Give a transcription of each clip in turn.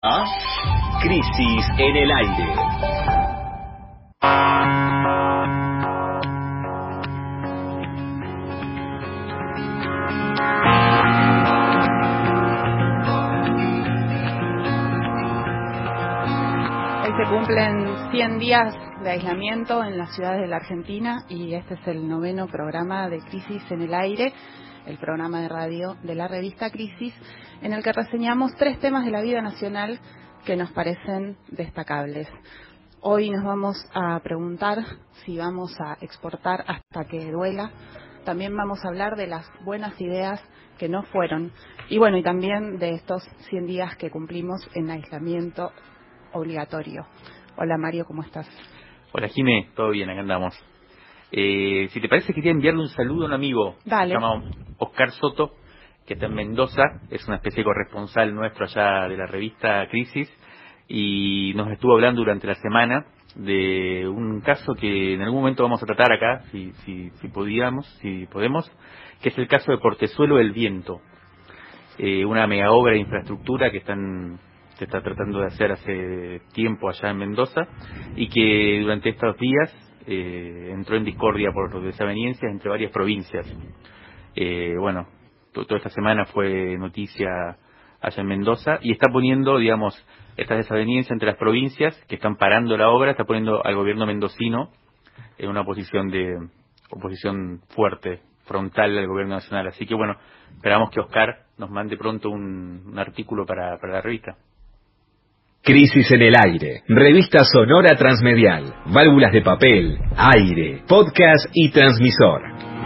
Crisis en el aire. Hoy se cumplen 100 días de aislamiento en las ciudades de la Argentina y este es el 9º programa de Crisis en el aire, el programa de radio de la revista Crisis, en el que reseñamos 3 temas de la vida nacional que nos parecen destacables. Hoy nos vamos a preguntar si vamos a exportar hasta que duela. También vamos a hablar de las buenas ideas que no fueron. Y bueno, y también de estos 100 días que cumplimos en aislamiento obligatorio. Hola Mario, ¿cómo estás? Hola Jimé, todo bien, acá andamos. Si te parece, quería enviarle un saludo a un amigo. Dale. Se llama Oscar Soto, que está en Mendoza, es una especie de corresponsal nuestro allá de la revista Crisis, y nos estuvo hablando durante la semana de un caso que en algún momento vamos a tratar acá, si podemos, que es el caso de Portezuelo del Viento, una mega obra de infraestructura que se está tratando de hacer hace tiempo allá en Mendoza, y que durante estos días entró en discordia por desavenencias entre varias provincias. Toda esta semana fue noticia allá en Mendoza, y está poniendo, digamos, estas desavenencias entre las provincias que están parando la obra, está poniendo al gobierno mendocino en una oposición fuerte, frontal al gobierno nacional. Así que bueno, esperamos que Oscar nos mande pronto un artículo para la revista. Crisis en el aire, revista sonora transmedial, válvulas de papel, aire, podcast y transmisor.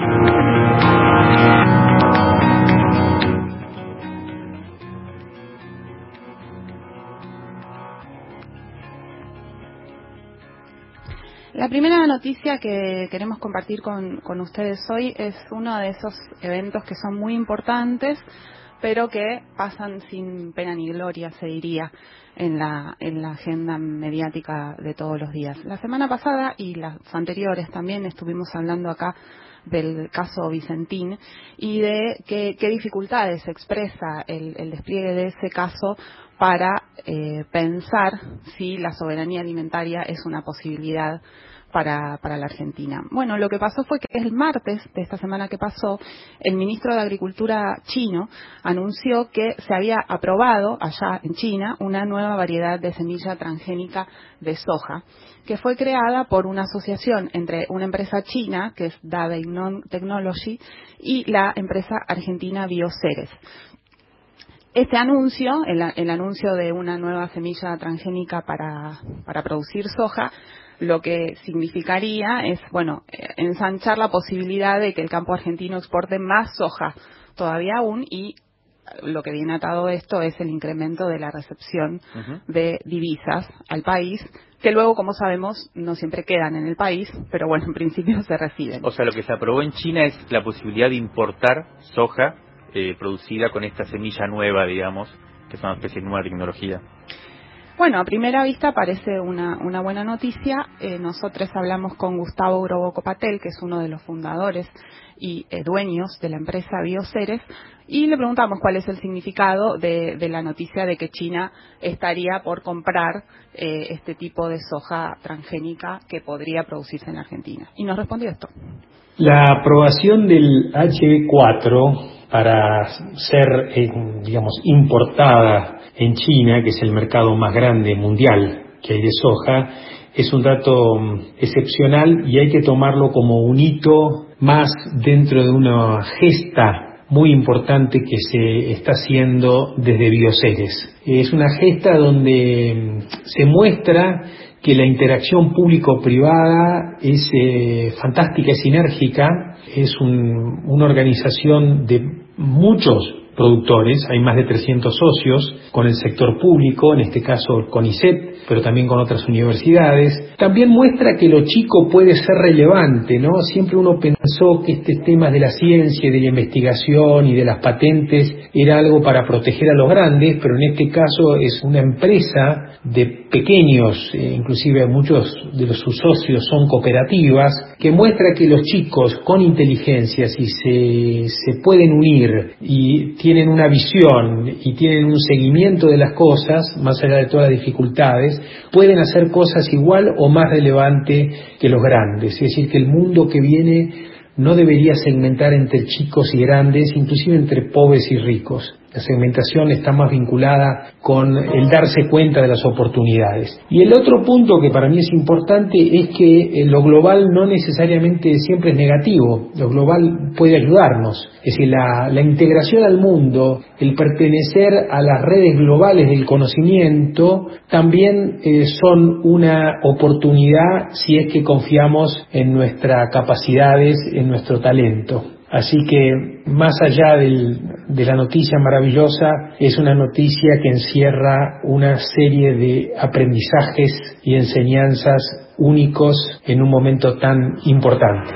La primera noticia que queremos compartir con ustedes hoy es uno de esos eventos que son muy importantes, pero que pasan sin pena ni gloria, se diría, en la agenda mediática de todos los días. La semana pasada y las anteriores también estuvimos hablando acá del caso Vicentín y de qué dificultades expresa el despliegue de ese caso para pensar si la soberanía alimentaria es una posibilidad para la Argentina. Bueno, lo que pasó fue que el martes de esta semana que pasó, el ministro de Agricultura chino anunció que se había aprobado allá en China una nueva variedad de semilla transgénica de soja, que fue creada por una asociación entre una empresa china, que es Dadainon Technology, y la empresa argentina Bioceres. Este anuncio, el anuncio de una nueva semilla transgénica para producir soja, lo que significaría es, ensanchar la posibilidad de que el campo argentino exporte más soja todavía aún, y lo que viene atado a esto es el incremento de la recepción de divisas al país, que luego, como sabemos, no siempre quedan en el país, pero bueno, en principio se reciben. O sea, lo que se aprobó en China es la posibilidad de importar soja producida con esta semilla nueva, digamos, que es una especie de nueva tecnología. Bueno, a primera vista parece una buena noticia. Nosotros hablamos con Gustavo Groboco-Patel, que es uno de los fundadores y dueños de la empresa Bioceres, y le preguntamos cuál es el significado de la noticia de que China estaría por comprar este tipo de soja transgénica que podría producirse en Argentina. Y nos respondió esto. La aprobación del HB4 para ser, importada en China, que es el mercado más grande mundial que hay de soja, es un dato excepcional y hay que tomarlo como un hito más dentro de una gesta muy importante que se está haciendo desde Bioceres. Es una gesta donde se muestra que la interacción público-privada es fantástica, es sinérgica, es una organización de muchos productores, hay más de 300 socios con el sector público, en este caso con ICET, pero también con otras universidades. También muestra que lo chico puede ser relevante, ¿no? Siempre uno pensó que este tema de la ciencia y de la investigación y de las patentes era algo para proteger a los grandes, pero en este caso es una empresa de pequeños, inclusive muchos de sus socios son cooperativas, que muestra que los chicos con inteligencia, si se pueden unir y tienen una visión y tienen un seguimiento de las cosas, más allá de todas las dificultades, pueden hacer cosas igual o más relevantes que los grandes. Es decir, que el mundo que viene no debería segmentar entre chicos y grandes, inclusive entre pobres y ricos. La segmentación está más vinculada con el darse cuenta de las oportunidades. Y el otro punto que para mí es importante es que lo global no necesariamente siempre es negativo. Lo global puede ayudarnos. Es decir, la integración al mundo, el pertenecer a las redes globales del conocimiento, también son una oportunidad si es que confiamos en nuestras capacidades, en nuestro talento. Así que, más allá de la noticia maravillosa, es una noticia que encierra una serie de aprendizajes y enseñanzas únicos en un momento tan importante.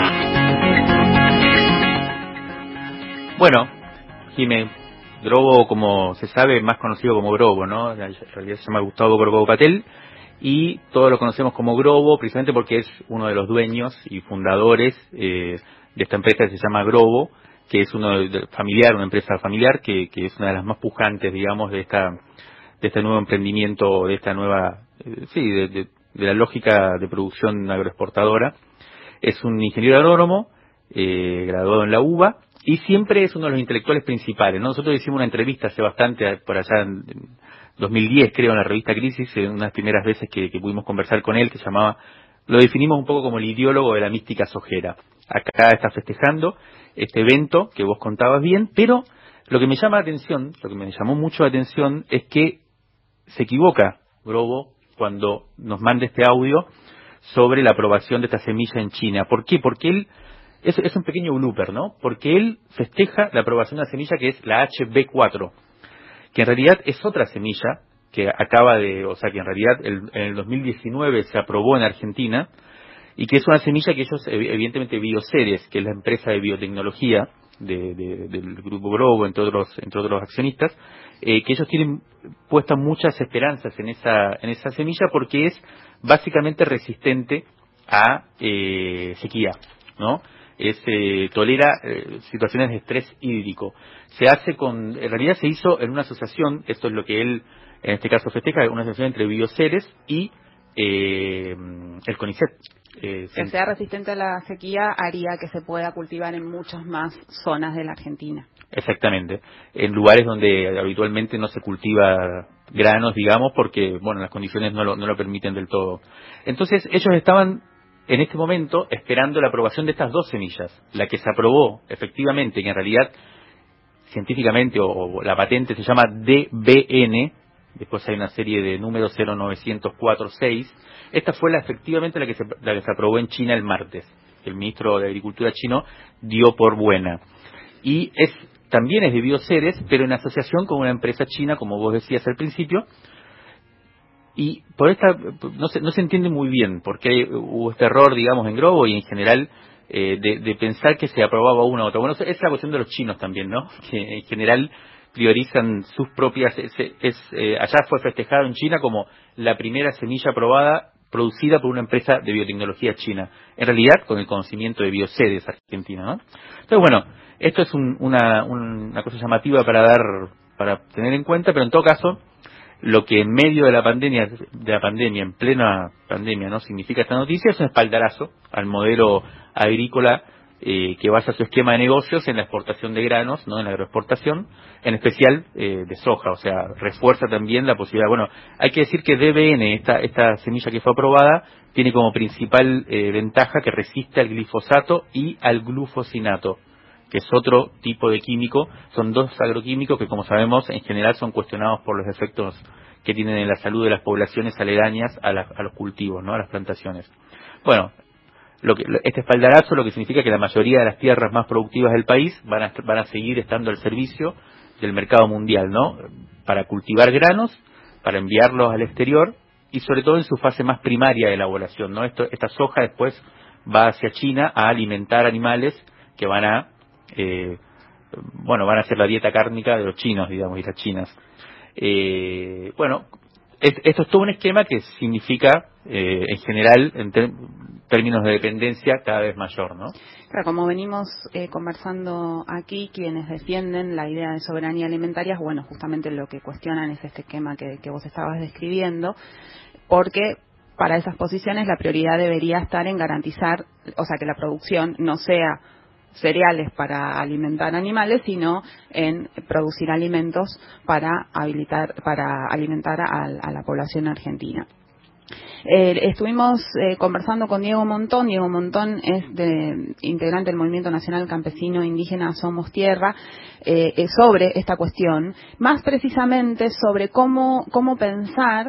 Bueno, Jimé, Grobo, como se sabe, más conocido como Grobo, ¿no? En realidad se llama Gustavo Grobo Patel, y todos lo conocemos como Grobo precisamente porque es uno de los dueños y fundadores de esta empresa que se llama Grobo, que es una empresa familiar que es una de las más pujantes, digamos, de este nuevo emprendimiento, de esta nueva, de la lógica de producción agroexportadora. Es un ingeniero agrónomo, graduado en la UBA, y siempre es uno de los intelectuales principales, ¿no? Nosotros hicimos una entrevista hace bastante, por allá en 2010, creo, en la revista Crisis, en unas primeras veces que pudimos conversar con él, que se llamaba, lo definimos un poco como el ideólogo de la mística sojera. Acá está festejando este evento que vos contabas bien, pero lo que me llama la atención, lo que me llamó mucho la atención es que se equivoca Grobo cuando nos manda este audio sobre la aprobación de esta semilla en China. ¿Por qué? Porque él, es un pequeño blooper, ¿no? Porque él festeja la aprobación de una semilla que es la HB4, que en realidad es otra semilla que que en realidad en el 2019 se aprobó en Argentina, y que es una semilla que ellos, evidentemente Bioceres, que es la empresa de biotecnología del grupo Grobo, entre otros accionistas, que ellos tienen puestas muchas esperanzas en esa semilla porque es básicamente resistente a sequía, ¿no? Tolera situaciones de estrés hídrico. En realidad se hizo en una asociación, esto es lo que él en este caso festeja, una asociación entre Bioceres y el CONICET. Que sea resistente a la sequía haría que se pueda cultivar en muchas más zonas de la Argentina. Exactamente, en lugares donde habitualmente no se cultiva granos, digamos, porque bueno, las condiciones no lo permiten del todo. Entonces ellos estaban en este momento esperando la aprobación de estas dos semillas, la que se aprobó efectivamente, que en realidad científicamente o la patente se llama DBN. Después hay una serie de números 09046. Esta fue efectivamente la que se aprobó en China el martes. El ministro de Agricultura chino dio por buena. Y también es de Bioceres, pero en asociación con una empresa china, como vos decías al principio. Y no se entiende muy bien por qué hubo este error, digamos, en Grobo y en general de pensar que se aprobaba una u otra. Bueno, esa es la cuestión de los chinos también, ¿no? Que en general priorizan sus propias. Allá fue festejado en China como la primera semilla aprobada producida por una empresa de biotecnología china, en realidad con el conocimiento de Bioceres Argentina, ¿no? Entonces, bueno, esto es una cosa llamativa para tener en cuenta, pero en todo caso, lo que en medio de la pandemia, en plena pandemia, ¿no?, significa esta noticia es un espaldarazo al modelo agrícola que basa su esquema de negocios en la exportación de granos, no en la agroexportación, en especial de soja. O sea, refuerza también la posibilidad. Bueno, hay que decir que DBN, esta semilla que fue aprobada, tiene como principal ventaja que resiste al glifosato y al glufosinato, que es otro tipo de químico. Son dos agroquímicos que, como sabemos, en general son cuestionados por los efectos que tienen en la salud de las poblaciones aledañas a los cultivos, ¿no?, a las plantaciones. Bueno, este espaldarazo lo que significa que la mayoría de las tierras más productivas del país van a seguir estando al servicio del mercado mundial, ¿no?, para cultivar granos, para enviarlos al exterior y sobre todo en su fase más primaria de elaboración, ¿no? Esta soja después va hacia China a alimentar animales que van a hacer la dieta cárnica de los chinos, digamos, y las chinas. Esto es todo un esquema que significa, en general, términos de dependencia cada vez mayor, ¿no? Claro, como venimos conversando aquí, quienes defienden la idea de soberanía alimentaria, bueno, justamente lo que cuestionan es este esquema que vos estabas describiendo, porque para esas posiciones la prioridad debería estar en garantizar, o sea, que la producción no sea cereales para alimentar animales, sino en producir alimentos para alimentar a la población argentina. Estuvimos conversando con Diego Montón. Diego Montón es integrante del Movimiento Nacional Campesino Indígena Somos Tierra, sobre esta cuestión, más precisamente sobre cómo pensar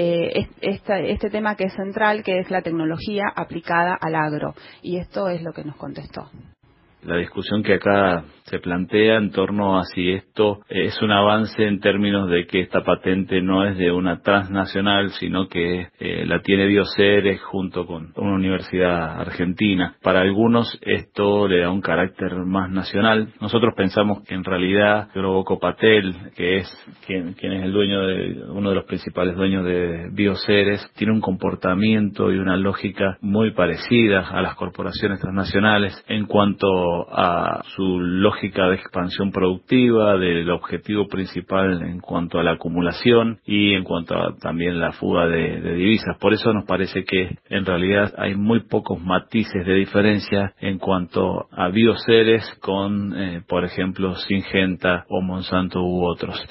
este tema que es central, que es la tecnología aplicada al agro. Y esto es lo que nos contestó. La discusión que acá se plantea en torno a si esto es un avance en términos de que esta patente no es de una transnacional, sino que la tiene Bioceres junto con una universidad argentina. Para algunos esto le da un carácter más nacional. Nosotros pensamos que en realidad Grobo Copatel, que es quien es el dueño uno de los principales dueños de Bioceres, tiene un comportamiento y una lógica muy parecida a las corporaciones transnacionales en cuanto a su lógica de expansión productiva, del objetivo principal en cuanto a la acumulación y en cuanto a también la fuga de divisas. Por eso nos parece que en realidad hay muy pocos matices de diferencia en cuanto a Bioceres con, por ejemplo, Syngenta o Monsanto u otros.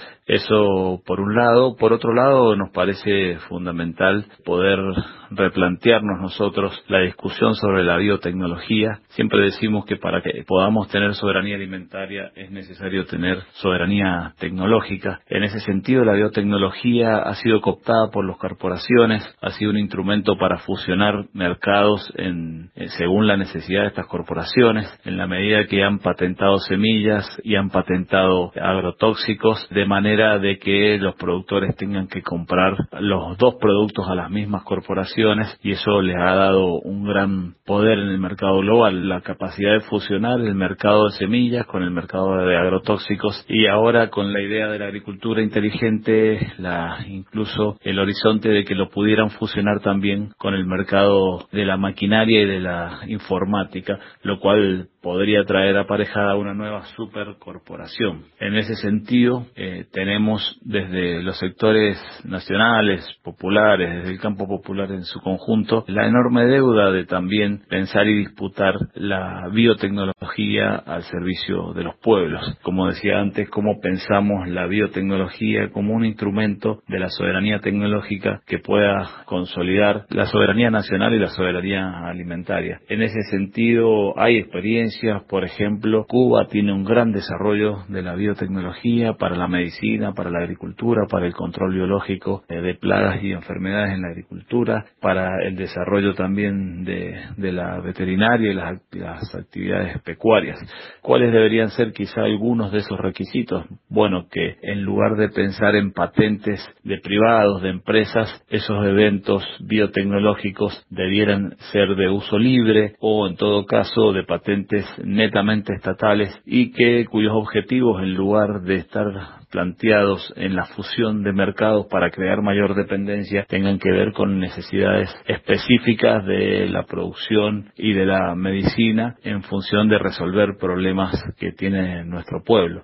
Eso por un lado. Por otro lado, nos parece fundamental poder replantearnos nosotros la discusión sobre la biotecnología. Siempre decimos que para que podamos tener soberanía alimentaria es necesario tener soberanía tecnológica. En ese sentido, la biotecnología ha sido cooptada por las corporaciones, ha sido un instrumento para fusionar mercados según la necesidad de estas corporaciones, en la medida que han patentado semillas y han patentado agrotóxicos, de manera de que los productores tengan que comprar los dos productos a las mismas corporaciones, y eso les ha dado un gran poder en el mercado global, la capacidad de fusionar el mercado de semillas con el mercado de agrotóxicos, y ahora con la idea de la agricultura inteligente, incluso el horizonte de que lo pudieran fusionar también con el mercado de la maquinaria y de la informática, lo cual podría traer aparejada una nueva supercorporación. En ese sentido, tenemos desde los sectores nacionales, populares, desde el campo popular en su conjunto, la enorme deuda de también pensar y disputar la biotecnología al servicio de los pueblos. Como decía antes, cómo pensamos la biotecnología como un instrumento de la soberanía tecnológica que pueda consolidar la soberanía nacional y la soberanía alimentaria. En ese sentido, hay experiencias. Por ejemplo, Cuba tiene un gran desarrollo de la biotecnología para la medicina, para la agricultura, para el control biológico de plagas y enfermedades en la agricultura, para el desarrollo también de la veterinaria y las actividades pecuarias. ¿Cuáles deberían ser quizá algunos de esos requisitos? Bueno, que en lugar de pensar en patentes de privados, de empresas, esos eventos biotecnológicos debieran ser de uso libre o en todo caso de patentes netamente estatales, y cuyos objetivos, en lugar de estar planteados en la fusión de mercados para crear mayor dependencia, tengan que ver con necesidades específicas de la producción y de la medicina en función de resolver problemas que tiene nuestro pueblo.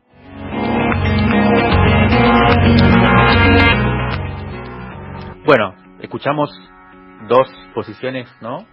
Bueno, escuchamos dos posiciones, ¿no?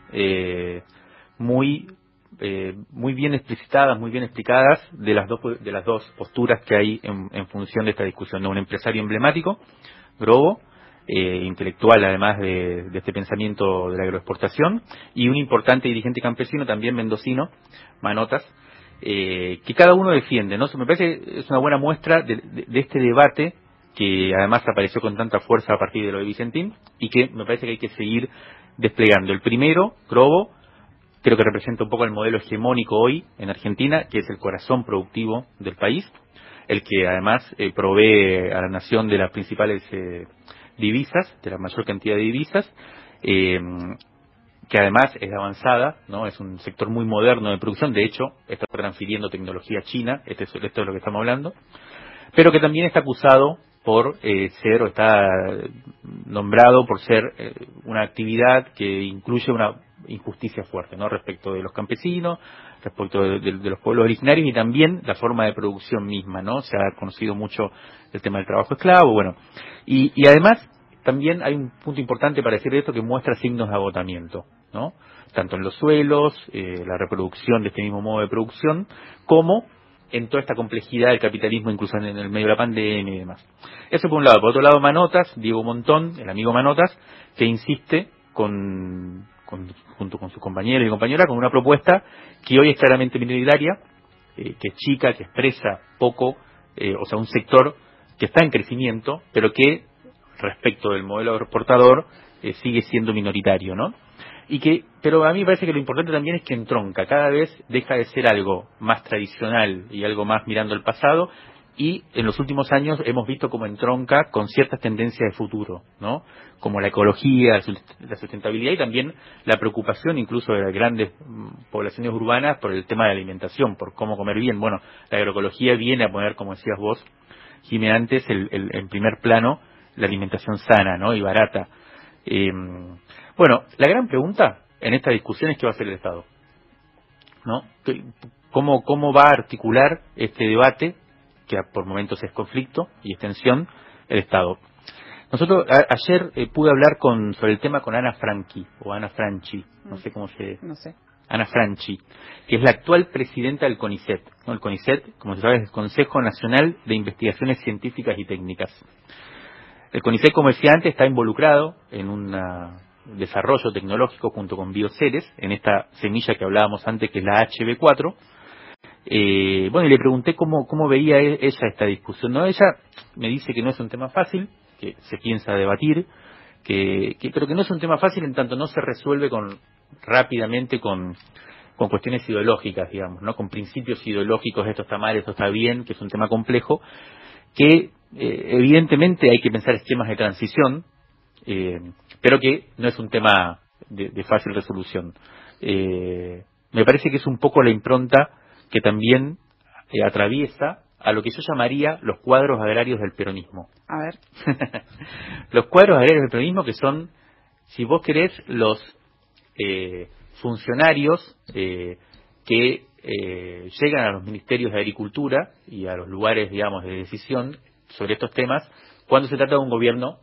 Muy bien explicitadas, muy bien explicadas de las dos posturas que hay en función de esta discusión, ¿no? Un empresario emblemático, Grobo, intelectual además de este pensamiento de la agroexportación, y un importante dirigente campesino también mendocino, Manotas, que cada uno defiende, ¿no? Me parece que es una buena muestra de este debate que además apareció con tanta fuerza a partir de lo de Vicentín, y que me parece que hay que seguir desplegando. El primero, Grobo, creo que representa un poco el modelo hegemónico hoy en Argentina, que es el corazón productivo del país, el que además provee a la nación de las principales divisas, de la mayor cantidad de divisas, que además es avanzada, ¿no? Es un sector muy moderno de producción, de hecho está transfiriendo tecnología a China, esto es lo que estamos hablando, pero que también está acusado por ser, o está nombrado por ser una actividad que incluye una injusticia fuerte, ¿no? Respecto de los campesinos, respecto de los pueblos originarios y también la forma de producción misma, ¿no? Se ha conocido mucho el tema del trabajo esclavo, bueno. Y además, también hay un punto importante para decir esto que muestra signos de agotamiento, ¿no? Tanto en los suelos, la reproducción de este mismo modo de producción, como en toda esta complejidad del capitalismo, incluso en el medio de la pandemia y demás. Eso por un lado. Por otro lado, Manotas, Diego Montón, el amigo Manotas, que insiste junto con sus compañeros y compañeras, con una propuesta que hoy es claramente minoritaria, que es chica, que expresa poco, o sea, un sector que está en crecimiento, pero que respecto del modelo agroexportador sigue siendo minoritario, ¿no? Pero a mí me parece que lo importante también es que entronca, cada vez deja de ser algo más tradicional y algo más mirando el pasado, y en los últimos años hemos visto cómo entronca con ciertas tendencias de futuro, ¿no? Como la ecología, la sustentabilidad y también la preocupación incluso de las grandes poblaciones urbanas por el tema de la alimentación, por cómo comer bien. Bueno, la agroecología viene a poner, como decías vos, Jimé, antes en primer plano la alimentación sana, ¿no? Y barata. Bueno, la gran pregunta en esta discusión es qué va a hacer el Estado, ¿no? ¿Cómo va a articular este debate, que por momentos es conflicto y extensión, el Estado? Nosotros ayer pude hablar sobre el tema con Ana Franchi, no sé cómo se... No sé. Ana Franchi, que es la actual presidenta del CONICET, ¿no? El CONICET, como se sabe, es el Consejo Nacional de Investigaciones Científicas y Técnicas. El CONICET, como decía antes, está involucrado en un desarrollo tecnológico junto con Bioceres, en esta semilla que hablábamos antes, que es la HB4. Bueno, y le pregunté cómo veía ella esta discusión, ¿no? Ella me dice que no es un tema fácil, que se piensa debatir, pero que no es un tema fácil en tanto no se resuelve rápidamente con cuestiones ideológicas, digamos, ¿no? Con principios ideológicos, esto está mal, esto está bien, que es un tema complejo, que evidentemente hay que pensar esquemas de transición, pero que no es un tema de fácil resolución. Me parece que es un poco la impronta que también atraviesa a lo que yo llamaría los cuadros agrarios del peronismo. A ver. Los cuadros agrarios del peronismo, que son, si vos querés, los funcionarios que llegan a los ministerios de Agricultura y a los lugares, digamos, de decisión sobre estos temas cuando se trata de un gobierno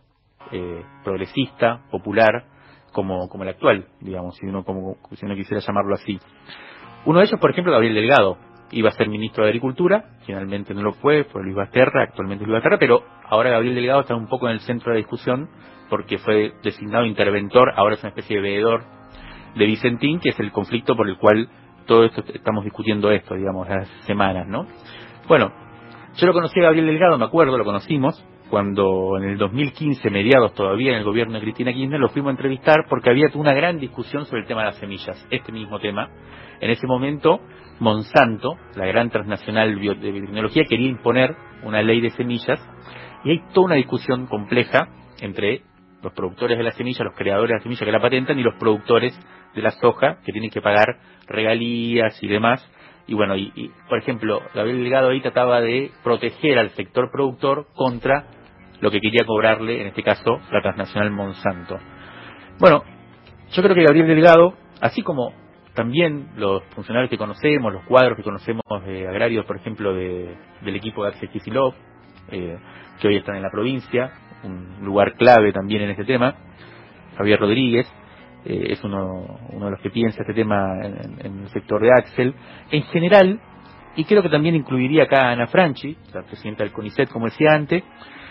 progresista, popular, como el actual, digamos, si uno quisiera llamarlo así. Uno de ellos, por ejemplo, Gabriel Delgado, iba a ser ministro de Agricultura, finalmente no lo fue Luis Basterra, actualmente Luis Basterra, pero ahora Gabriel Delgado está un poco en el centro de la discusión porque fue designado interventor, ahora es una especie de veedor de Vicentín, que es el conflicto por el cual todo esto estamos discutiendo digamos, las semanas, ¿no? Bueno, yo lo conocí a Gabriel Delgado, me acuerdo, lo conocimos cuando en el 2015, mediados todavía en el gobierno de Cristina Kirchner, lo fuimos a entrevistar porque había una gran discusión sobre el tema de las semillas, este mismo tema. En ese momento, Monsanto, la gran transnacional de biotecnología, quería imponer una ley de semillas, y hay toda una discusión compleja entre los productores de la semilla, los creadores de la semilla que la patentan, y los productores de la soja, que tienen que pagar regalías y demás. Y bueno, por ejemplo, Gabriel Delgado ahí trataba de proteger al sector productor contra lo que quería cobrarle, en este caso, la transnacional Monsanto. Bueno, yo creo que Gabriel Delgado, así como también los funcionarios que conocemos, los cuadros que conocemos de agrarios, por ejemplo, del equipo de Axel Kicillof, que hoy están en la provincia, un lugar clave también en este tema, Javier Rodríguez, es uno de los que piensa este tema en el sector de Axel. En general, y creo que también incluiría acá a Ana Franchi, la presidenta del CONICET, como decía antes,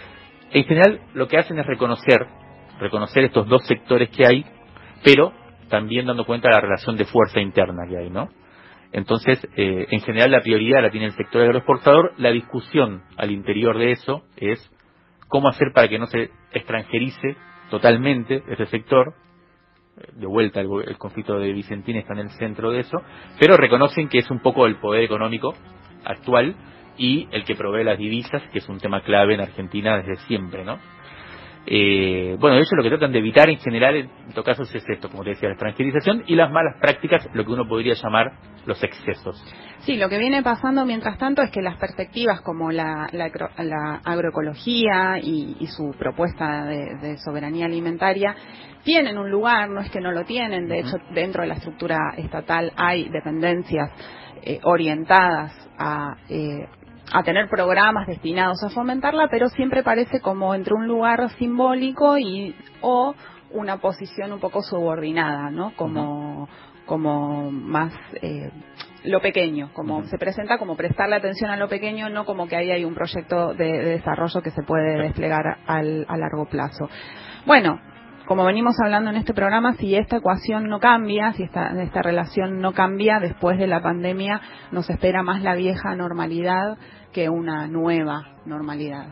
en general lo que hacen es reconocer estos dos sectores que hay, pero también dando cuenta de la relación de fuerza interna que hay, ¿no? Entonces, en general la prioridad la tiene el sector agroexportador. La discusión al interior de eso es cómo hacer para que no se extranjerice totalmente ese sector. De vuelta, el conflicto de Vicentín está en el centro de eso, pero reconocen que es un poco el poder económico actual y el que provee las divisas, que es un tema clave en Argentina desde siempre, ¿no? Bueno, ellos lo que tratan de evitar en general, en todo caso, es esto, como te decía, la extranjerización y las malas prácticas, lo que uno podría llamar los excesos. Sí, lo que viene pasando mientras tanto es que las perspectivas como la agroecología y su propuesta de soberanía alimentaria tienen un lugar, no es que no lo tienen, de hecho dentro de la estructura estatal hay dependencias orientadas a tener programas destinados a fomentarla, pero siempre parece como entre un lugar simbólico o una posición un poco subordinada, ¿no? Como más lo pequeño, como se presenta como prestarle atención a lo pequeño, no como que ahí hay un proyecto de desarrollo que se puede desplegar a largo plazo. Bueno, como venimos hablando en este programa, si esta ecuación no cambia, si esta relación no cambia, después de la pandemia nos espera más la vieja normalidad que una nueva normalidad.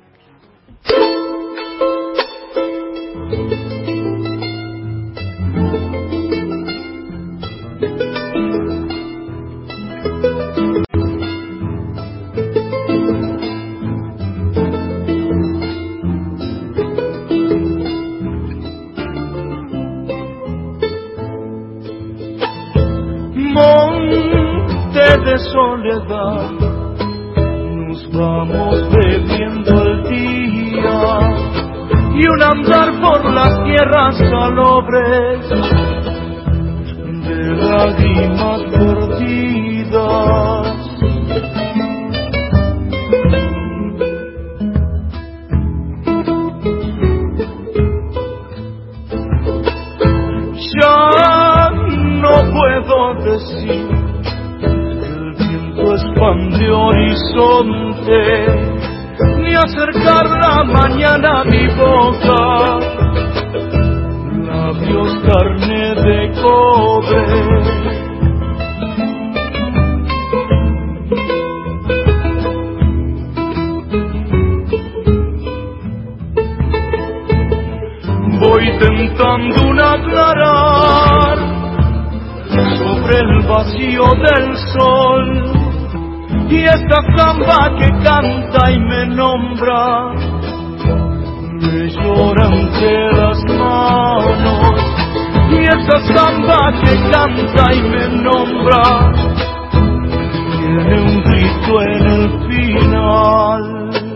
De soledad nos vamos bebiendo el día y un andar por las tierras salobres de lágrimas perdidas. Ya no puedo decir expande horizonte, ni acercar la mañana a mi boca, labios carne de cobre. Voy tentando un aclarar sobre el vacío del sol. Y esta samba que canta y me nombra, me llora entre las manos. Y esta samba que canta y me nombra, tiene un grito en el final.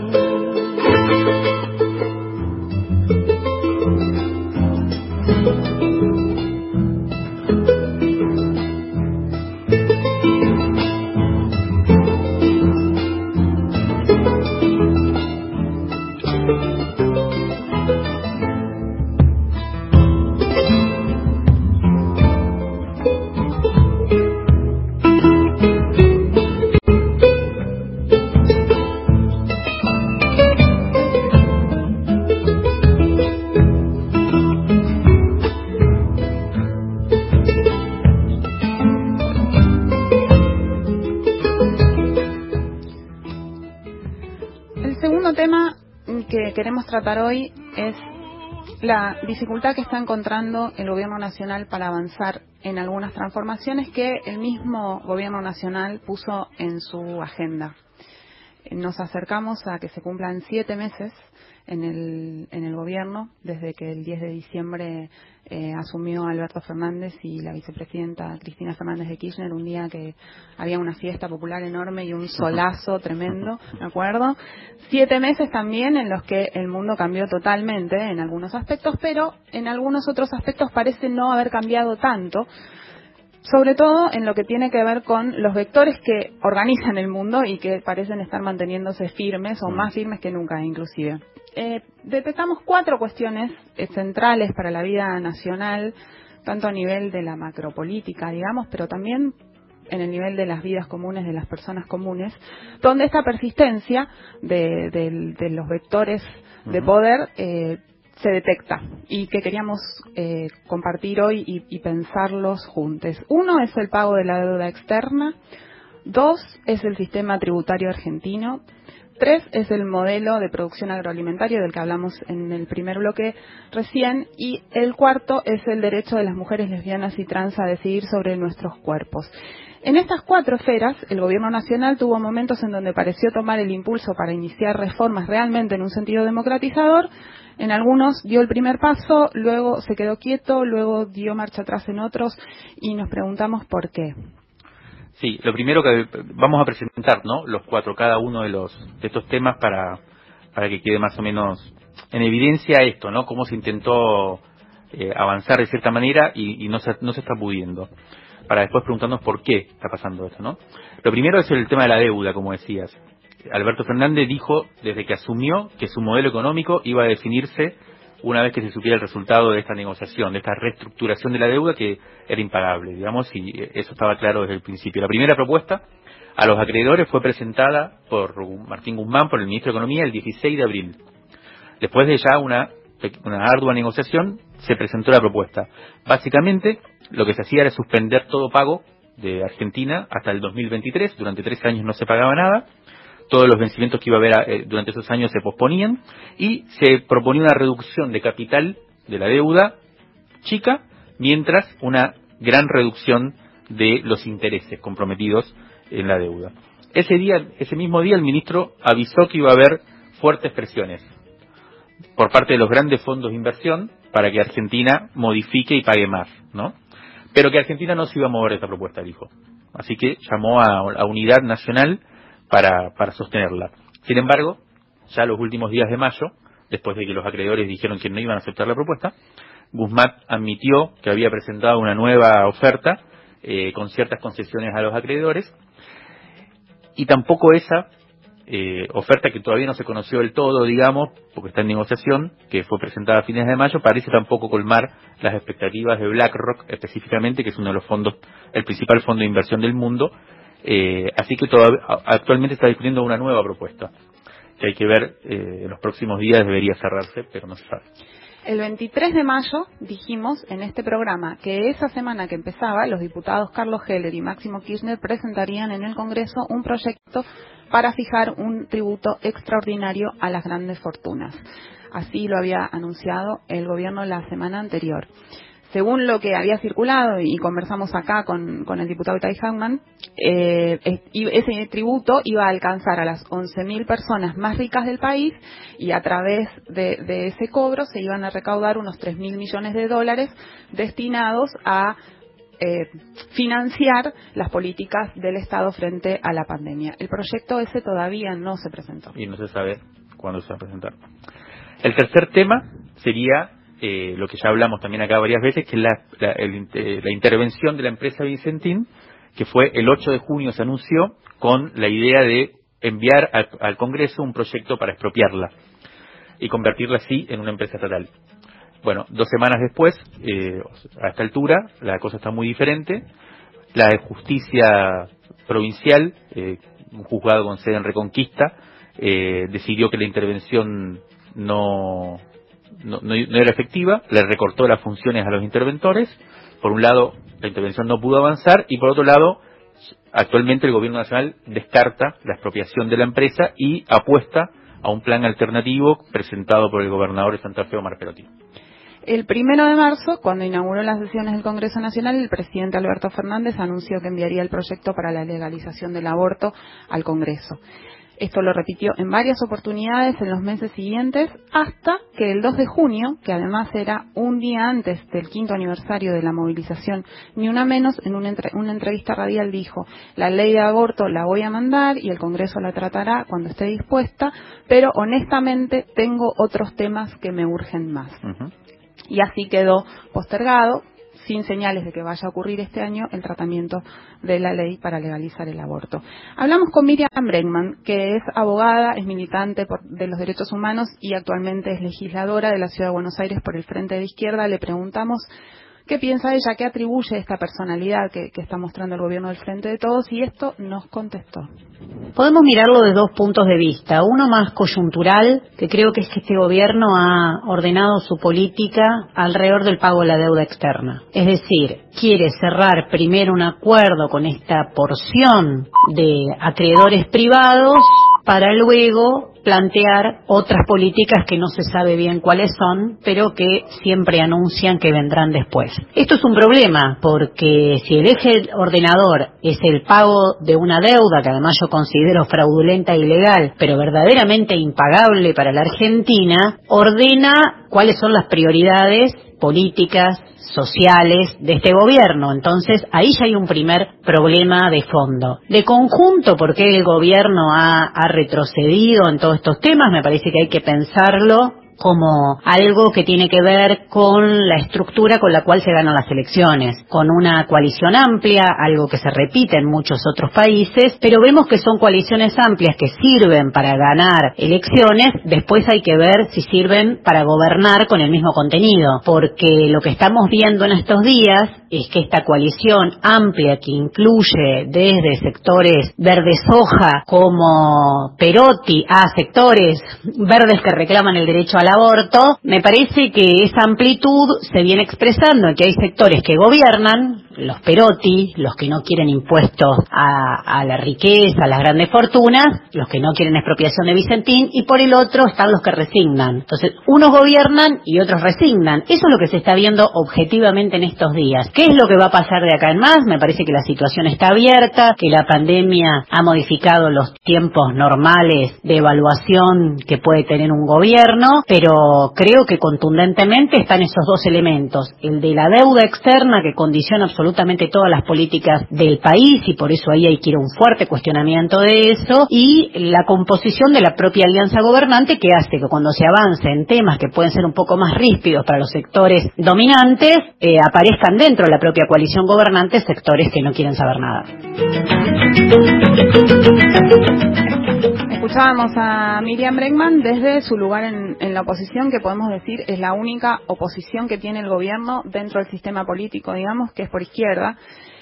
Queremos tratar hoy es la dificultad que está encontrando el gobierno nacional para avanzar en algunas transformaciones que el mismo gobierno nacional puso en su agenda. Nos acercamos a que se cumplan 7 meses en el gobierno, desde que el 10 de diciembre asumió Alberto Fernández y la vicepresidenta Cristina Fernández de Kirchner, un día que había una fiesta popular enorme y un solazo tremendo, ¿me acuerdo? 7 meses también en los que el mundo cambió totalmente en algunos aspectos, pero en algunos otros aspectos parece no haber cambiado tanto, sobre todo en lo que tiene que ver con los vectores que organizan el mundo y que parecen estar manteniéndose firmes o más firmes que nunca inclusive. Detectamos 4 cuestiones centrales para la vida nacional, tanto a nivel de la macropolítica, digamos, pero también en el nivel de las vidas comunes de las personas comunes, donde esta persistencia de los vectores de poder se detecta y que queríamos compartir hoy y pensarlos juntos. 1 es el pago de la deuda externa, 2 es el sistema tributario argentino, 3 es el modelo de producción agroalimentaria del que hablamos en el primer bloque recién, y el 4 es el derecho de las mujeres lesbianas y trans a decidir sobre nuestros cuerpos. En estas 4 esferas, el gobierno nacional tuvo momentos en donde pareció tomar el impulso para iniciar reformas realmente en un sentido democratizador, En algunos dio el primer paso, luego se quedó quieto, luego dio marcha atrás en otros y nos preguntamos por qué. Sí, lo primero que vamos a presentar, ¿no? Los cuatro, cada uno de estos temas para que quede más o menos en evidencia esto, ¿no? Cómo se intentó avanzar de cierta manera y no se está pudiendo. Para después preguntarnos por qué está pasando esto, ¿no? Lo primero es el tema de la deuda, como decías. Alberto Fernández dijo desde que asumió que su modelo económico iba a definirse una vez que se supiera el resultado de esta negociación, de esta reestructuración de la deuda que era impagable, digamos, y eso estaba claro desde el principio. La primera propuesta a los acreedores fue presentada por Martín Guzmán, por el ministro de Economía, el 16 de abril. Después de ya una ardua negociación, se presentó la propuesta. Básicamente, lo que se hacía era suspender todo pago de Argentina hasta el 2023. Durante 3 años no se pagaba nada. Todos los vencimientos que iba a haber durante esos años se posponían y se proponía una reducción de capital de la deuda chica, mientras una gran reducción de los intereses comprometidos en la deuda. Ese mismo día, el ministro avisó que iba a haber fuertes presiones por parte de los grandes fondos de inversión para que Argentina modifique y pague más, ¿no? Pero que Argentina no se iba a mover de esta propuesta, dijo. Así que llamó a unidad nacional para sostenerla. Sin embargo, ya los últimos días de mayo, después de que los acreedores dijeron que no iban a aceptar la propuesta, Guzmán admitió que había presentado una nueva oferta con ciertas concesiones a los acreedores, y tampoco esa oferta, que todavía no se conoció del todo, digamos, porque está en negociación, que fue presentada a fines de mayo, parece tampoco colmar las expectativas de BlackRock específicamente, que es uno de los fondos, el principal fondo de inversión del mundo. Así que actualmente está discutiendo una nueva propuesta que hay que ver en los próximos días. Debería cerrarse, pero no se sabe. El 23 de mayo dijimos en este programa que esa semana que empezaba, los diputados Carlos Heller y Máximo Kirchner presentarían en el Congreso un proyecto para fijar un tributo extraordinario a las grandes fortunas. Así lo había anunciado el gobierno la semana anterior. Según lo que había circulado y conversamos acá con el diputado Itay Hackman, ese tributo iba a alcanzar a las 11.000 personas más ricas del país, y a través de ese cobro se iban a recaudar unos 3.000 millones de dólares destinados a financiar las políticas del Estado frente a la pandemia. El proyecto ese todavía no se presentó. Y no se sabe cuándo se va a presentar. El tercer tema sería lo que ya hablamos también acá varias veces, que es la intervención de la empresa Vicentín, que fue el 8 de junio se anunció con la idea de enviar al Congreso un proyecto para expropiarla y convertirla así en una empresa estatal. Bueno, 2 semanas después, a esta altura, la cosa está muy diferente. La justicia provincial, un juzgado con sede en Reconquista, decidió que la intervención no era efectiva, le recortó las funciones a los interventores. Por un lado, la intervención no pudo avanzar, y por otro lado, actualmente el gobierno nacional descarta la expropiación de la empresa y apuesta a un plan alternativo presentado por el gobernador de Santa Fe, Omar Perotti. El 1 de marzo, cuando inauguró las sesiones del Congreso Nacional, el presidente Alberto Fernández anunció que enviaría el proyecto para la legalización del aborto al Congreso. Esto lo repitió en varias oportunidades en los meses siguientes, hasta que el 2 de junio, que además era un día antes del 5º aniversario de la movilización, ni una menos, en una entrevista radial dijo: la ley de aborto la voy a mandar y el Congreso la tratará cuando esté dispuesta, pero honestamente tengo otros temas que me urgen más. Uh-huh. Y así quedó postergado, sin señales de que vaya a ocurrir este año, el tratamiento de la ley para legalizar el aborto. Hablamos con Miriam Bregman, que es abogada, es militante de los derechos humanos y actualmente es legisladora de la Ciudad de Buenos Aires por el Frente de Izquierda. Le preguntamos qué piensa ella, qué atribuye esta personalidad que está mostrando el gobierno del Frente de Todos, y esto nos contestó. Podemos mirarlo de 2 puntos de vista. Uno más coyuntural, que creo que es que este gobierno ha ordenado su política alrededor del pago de la deuda externa. Es decir, quiere cerrar primero un acuerdo con esta porción de acreedores privados para luego plantear otras políticas que no se sabe bien cuáles son, pero que siempre anuncian que vendrán después. Esto es un problema, porque si el eje ordenador es el pago de una deuda, que además yo considero fraudulenta e ilegal, pero verdaderamente impagable para la Argentina, ordena cuáles son las prioridades políticas, sociales de este gobierno. Entonces, ahí ya hay un primer problema de fondo. De conjunto, ¿por qué el gobierno ha retrocedido en todos estos temas? Me parece que hay que pensarlo como algo que tiene que ver con la estructura con la cual se ganan las elecciones, con una coalición amplia, algo que se repite en muchos otros países, pero vemos que son coaliciones amplias que sirven para ganar elecciones, después hay que ver si sirven para gobernar con el mismo contenido, porque lo que estamos viendo en estos días es que esta coalición amplia que incluye desde sectores verde soja como Perotti a sectores verdes que reclaman el derecho al aborto, me parece que esa amplitud se viene expresando en que hay sectores que gobiernan, los Perotti, los que no quieren impuestos a la riqueza, a las grandes fortunas, los que no quieren expropiación de Vicentín, y por el otro están los que resignan. Entonces, unos gobiernan y otros resignan. Eso es lo que se está viendo objetivamente en estos días. ¿Qué es lo que va a pasar de acá en más? Me parece que la situación está abierta, que la pandemia ha modificado los tiempos normales de evaluación que puede tener un gobierno, pero creo que contundentemente están esos dos elementos, el de la deuda externa que condiciona absolutamente todas las políticas del país, y por eso ahí hay que ir a un fuerte cuestionamiento de eso, y la composición de la propia alianza gobernante, que hace que cuando se avance en temas que pueden ser un poco más ríspidos para los sectores dominantes, aparezcan dentro de la propia coalición gobernante sectores que no quieren saber nada. Escuchábamos a Miriam Bregman desde su lugar en la oposición, que podemos decir es la única oposición que tiene el gobierno dentro del sistema político, digamos, que es por izquierda.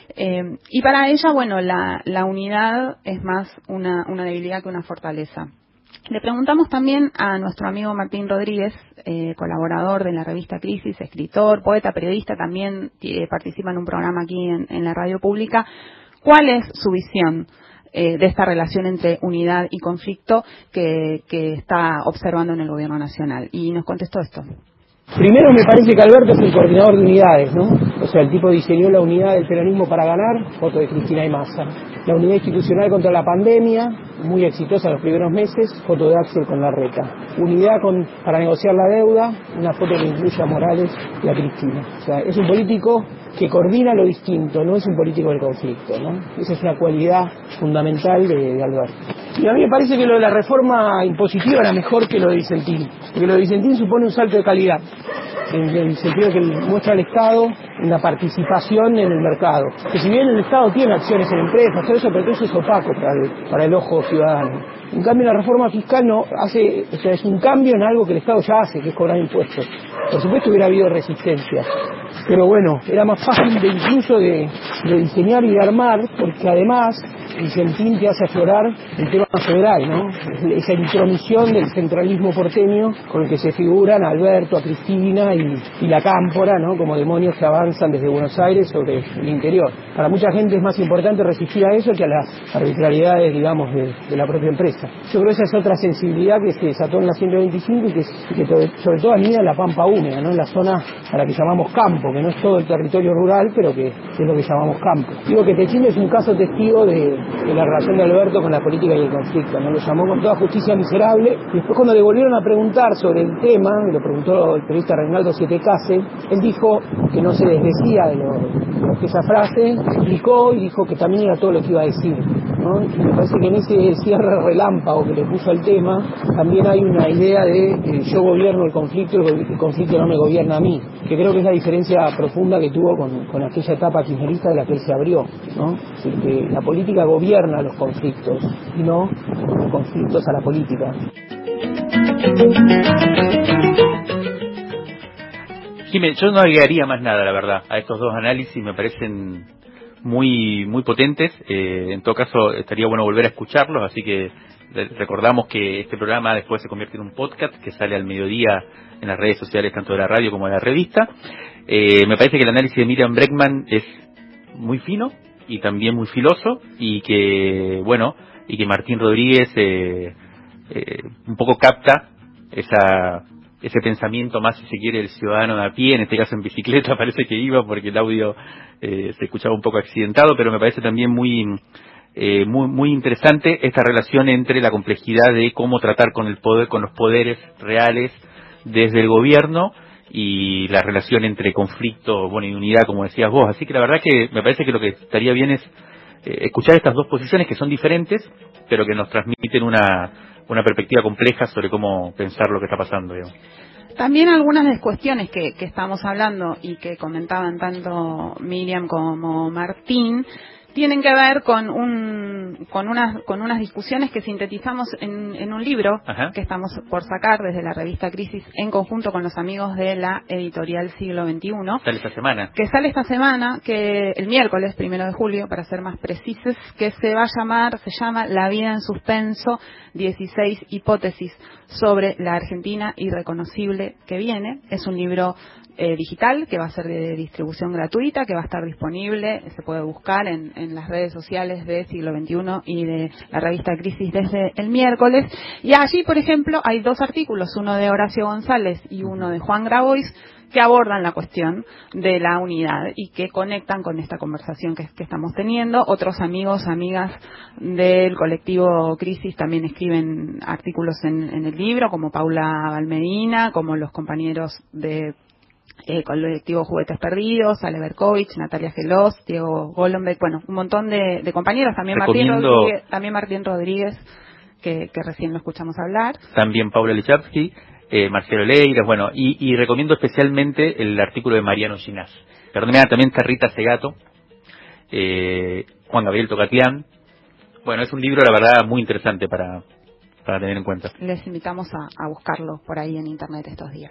Y para ella, bueno, la unidad es más una debilidad que una fortaleza. Le preguntamos también a nuestro amigo Martín Rodríguez, colaborador de la revista Crisis, escritor, poeta, periodista, también participa en un programa aquí en la radio pública, ¿cuál es su visión de esta relación entre unidad y conflicto que está observando en el gobierno nacional? Y nos contestó esto. Primero, me parece que Alberto es el coordinador de unidades, ¿no? O sea, el tipo diseñó la unidad del peronismo para ganar, foto de Cristina y Massa. La unidad institucional contra la pandemia, muy exitosa los primeros meses, foto de Axel con Larreta. Unidad para negociar la deuda, una foto que incluye a Morales y a Cristina. O sea, es un político que coordina lo distinto, no es un político del conflicto, ¿no? Esa es una cualidad fundamental de Alberto. Y a mí me parece que lo de la reforma impositiva era mejor que lo de Vicentín, porque lo de Vicentín supone un salto de calidad, en el sentido que muestra al Estado una participación en el mercado. Que si bien el Estado tiene acciones en empresas, todo eso, pero todo eso es opaco para el ojo ciudadano. En cambio, la reforma fiscal no hace, o sea, es un cambio en algo que el Estado ya hace, que es cobrar impuestos. Por supuesto hubiera habido resistencia, pero bueno, era más fácil incluso de diseñar y de armar, porque además Vicentín te hace aflorar el tema federal, ¿no? Esa intromisión del centralismo porteño con el que se figuran a Alberto, a Cristina y la Cámpora, ¿no? Como demonios que avanzan desde Buenos Aires sobre el interior. Para mucha gente es más importante resistir a eso que a las arbitrariedades, digamos, de la propia empresa. Yo creo que esa es otra sensibilidad que se desató en la 125 y que sobre todo anida en la pampa húmeda, ¿no? En la zona a la que llamamos campo, que no es todo el territorio rural, pero que es lo que llamamos campo. Digo que Techín es un caso testigo de la relación de Alberto con la política y el conflicto, ¿no? Lo llamó con toda justicia miserable, y después cuando le volvieron a preguntar sobre el tema, lo preguntó el periodista Reinaldo Sietecase, él dijo que no se desdecía de lo que esa frase explicó, y dijo que también era todo lo que iba a decir, ¿no? Y me parece que en ese cierre relámpago que le puso al tema también hay una idea de yo gobierno el conflicto no me gobierna a mí, que creo que es la diferencia profunda que tuvo con aquella etapa kirchnerista de la que él se abrió, ¿no? Que la política gobierna los conflictos y no los conflictos a la política. Jiménez, yo no agregaría más nada, la verdad, a estos dos análisis. Me parecen muy potentes. En todo caso, estaría bueno volver a escucharlos, así que recordamos que este programa después se convierte en un podcast que sale al mediodía en las redes sociales, tanto de la radio como de la revista. Me parece que el análisis de Miriam Bregman es muy fino y también muy filoso, y que, bueno, y que Martín Rodríguez un poco capta ese pensamiento más, si se quiere, del ciudadano de a pie, en este caso en bicicleta parece que iba porque el audio se escuchaba un poco accidentado, pero me parece también muy interesante esta relación entre la complejidad de cómo tratar con el poder, con los poderes reales desde el gobierno, y la relación entre conflicto, y unidad, como decías vos. Así que la verdad que me parece que lo que estaría bien es escuchar estas dos posiciones que son diferentes, pero que nos transmiten una perspectiva compleja sobre cómo pensar lo que está pasando, digamos. También algunas de las cuestiones que estamos hablando y que comentaban tanto Miriam como Martín tienen que ver con unas discusiones que sintetizamos en un libro que estamos por sacar desde la revista Crisis en conjunto con los amigos de la editorial Siglo XXI. Sale esta semana. Que sale esta semana, que el miércoles 1 de julio, para ser más precisos, que se llama La vida en suspenso, 16 hipótesis sobre la Argentina irreconocible que viene. Es un libro digital que va a ser de distribución gratuita, que va a estar disponible, se puede buscar en las redes sociales de Siglo XXI y de la revista Crisis desde el miércoles. Y allí, por ejemplo, hay 2 artículos, uno de Horacio González y uno de Juan Grabois, que abordan la cuestión de la unidad y que conectan con esta conversación que estamos teniendo. Otros amigos, amigas del colectivo Crisis también escriben artículos en el libro, como Paula Valmedina, como los compañeros de colectivo Juguetes Perdidos, Ale Berkovich, Natalia Gelos, Diego Golombek, un montón de compañeros, también Martín Rodríguez, que recién lo escuchamos hablar. También Paula Lichavsky, Marcelo Leiras, y recomiendo especialmente el artículo de Mariano Ginás. También está Rita Segato, Juan Gabriel Tocatián. Es un libro, la verdad, muy interesante para tener en cuenta. Les invitamos a buscarlo por ahí en internet estos días.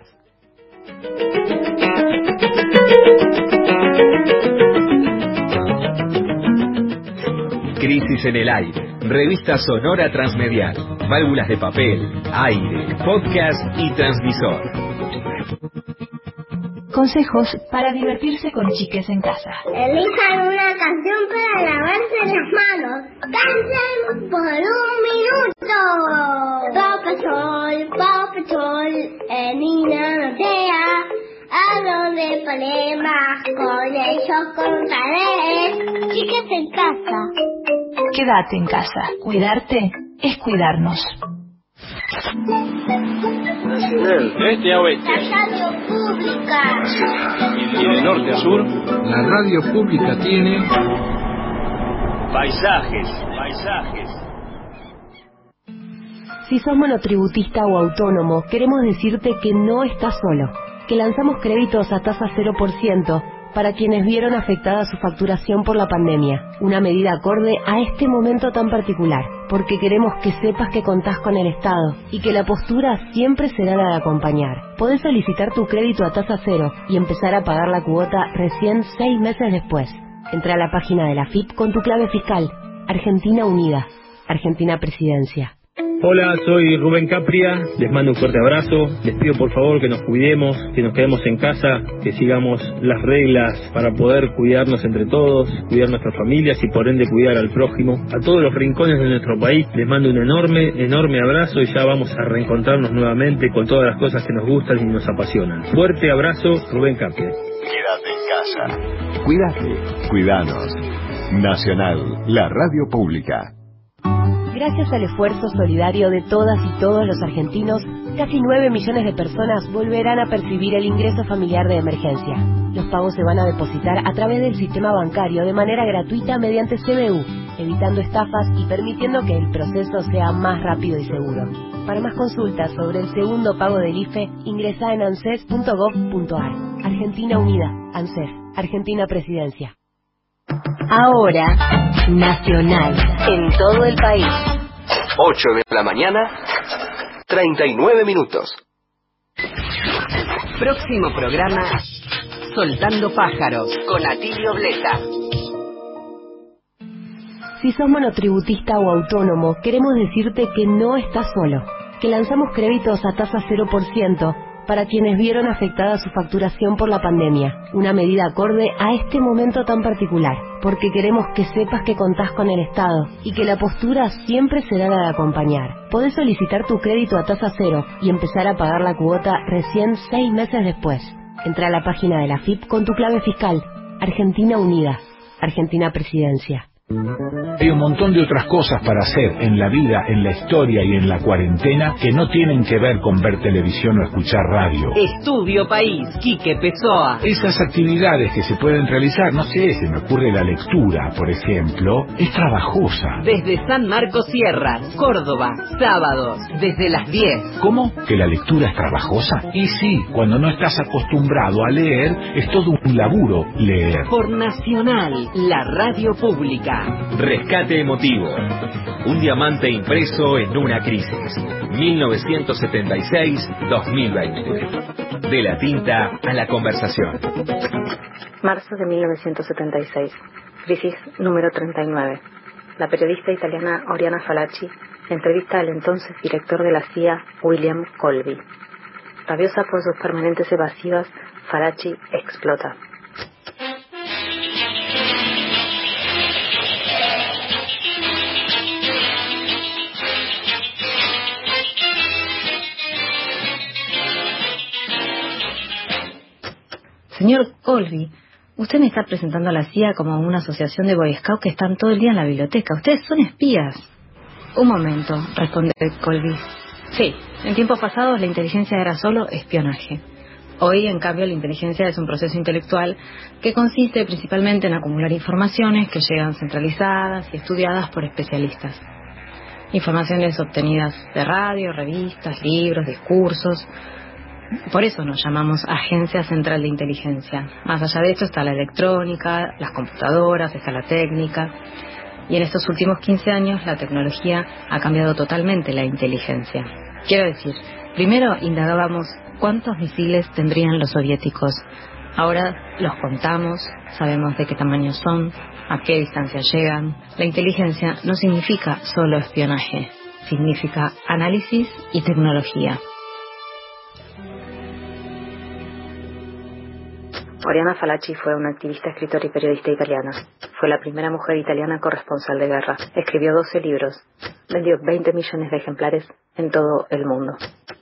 Crisis en el aire, revista sonora transmedial, válvulas de papel, aire, podcast y transmisor. Consejos para divertirse con chiques en casa. Elijan una canción para lavarse las manos. Canten por 1 minuto. Paw Patrol, Nina Notea. Hablo de problemas, con ellos contaré. Chiques en casa. Quédate en casa. Cuidarte es cuidarnos. Nacional, de este a oeste. La radio pública. Y de norte a sur. La radio pública tiene paisajes. Si sos monotributista o autónomo, queremos decirte que no estás solo, que lanzamos créditos a tasa 0% para quienes vieron afectada su facturación por la pandemia, una medida acorde a este momento tan particular, porque queremos que sepas que contás con el Estado y que la postura siempre será la de acompañar. Podés solicitar tu crédito a tasa 0 y empezar a pagar la cuota recién 6 meses después. Entra a la página de la AFIP con tu clave fiscal. Argentina Unida. Argentina Presidencia. Hola, soy Rubén Capria, les mando un fuerte abrazo, les pido por favor que nos cuidemos, que nos quedemos en casa, que sigamos las reglas para poder cuidarnos entre todos, cuidar nuestras familias y por ende cuidar al prójimo. A todos los rincones de nuestro país les mando un enorme abrazo y ya vamos a reencontrarnos nuevamente con todas las cosas que nos gustan y nos apasionan. Fuerte abrazo, Rubén Capria. Quédate en casa. Cuídate, cuidanos. Nacional, la radio pública. Gracias al esfuerzo solidario de todas y todos los argentinos, casi 9 millones de personas volverán a percibir el ingreso familiar de emergencia. Los pagos se van a depositar a través del sistema bancario de manera gratuita mediante CBU, evitando estafas y permitiendo que el proceso sea más rápido y seguro. Para más consultas sobre el segundo pago del IFE, ingresa en anses.gov.ar. Argentina Unida, ANSES, Argentina Presidencia. Ahora, nacional, en todo el país. 8 de la mañana, 39 minutos. Próximo programa, Soltando Pájaros, con Atilio Blesa. Si sos monotributista o autónomo, queremos decirte que no estás solo, que lanzamos créditos a tasa 0% para quienes vieron afectada su facturación por la pandemia. Una medida acorde a este momento tan particular, porque queremos que sepas que contás con el Estado y que la postura siempre será la de acompañar. Podés solicitar tu crédito a tasa cero y empezar a pagar la cuota recién 6 meses después. Entra a la página de la AFIP con tu clave fiscal. Argentina Unida. Argentina Presidencia. Hay un montón de otras cosas para hacer en la vida, en la historia y en la cuarentena que no tienen que ver con ver televisión o escuchar radio. Estudio País, Quique Pessoa. Esas actividades que se pueden realizar, no sé, se me ocurre la lectura, por ejemplo, es trabajosa. Desde San Marcos Sierras, Córdoba, sábados, desde las 10. ¿Cómo? ¿Que la lectura es trabajosa? Y sí, cuando no estás acostumbrado a leer, es todo un laburo leer. Por Nacional, la radio pública. Rescate emotivo. Un diamante impreso en una crisis. 1976-2020. De la tinta a la conversación. Marzo de 1976. Crisis número 39. La periodista italiana Oriana Fallaci entrevista al entonces director de la CIA, William Colby. Rabiosa por sus permanentes evasivas, Fallaci explota. Señor Colby, usted me está presentando a la CIA como una asociación de Boy Scouts que están todo el día en la biblioteca. Ustedes son espías. Un momento, responde Colby. Sí, en tiempos pasados la inteligencia era solo espionaje. Hoy, en cambio, la inteligencia es un proceso intelectual que consiste principalmente en acumular informaciones que llegan centralizadas y estudiadas por especialistas. Informaciones obtenidas de radio, revistas, libros, discursos. Por eso nos llamamos Agencia Central de Inteligencia. Más allá de esto está la electrónica, las computadoras, está la técnica. Y en estos últimos 15 años la tecnología ha cambiado totalmente la inteligencia. Quiero decir, primero indagábamos cuántos misiles tendrían los soviéticos. Ahora los contamos, sabemos de qué tamaño son, a qué distancia llegan. La inteligencia no significa solo espionaje, significa análisis y tecnología. Oriana Fallaci fue una activista, escritora y periodista italiana. Fue la primera mujer italiana corresponsal de guerra. Escribió 12 libros. Vendió 20 millones de ejemplares en todo el mundo.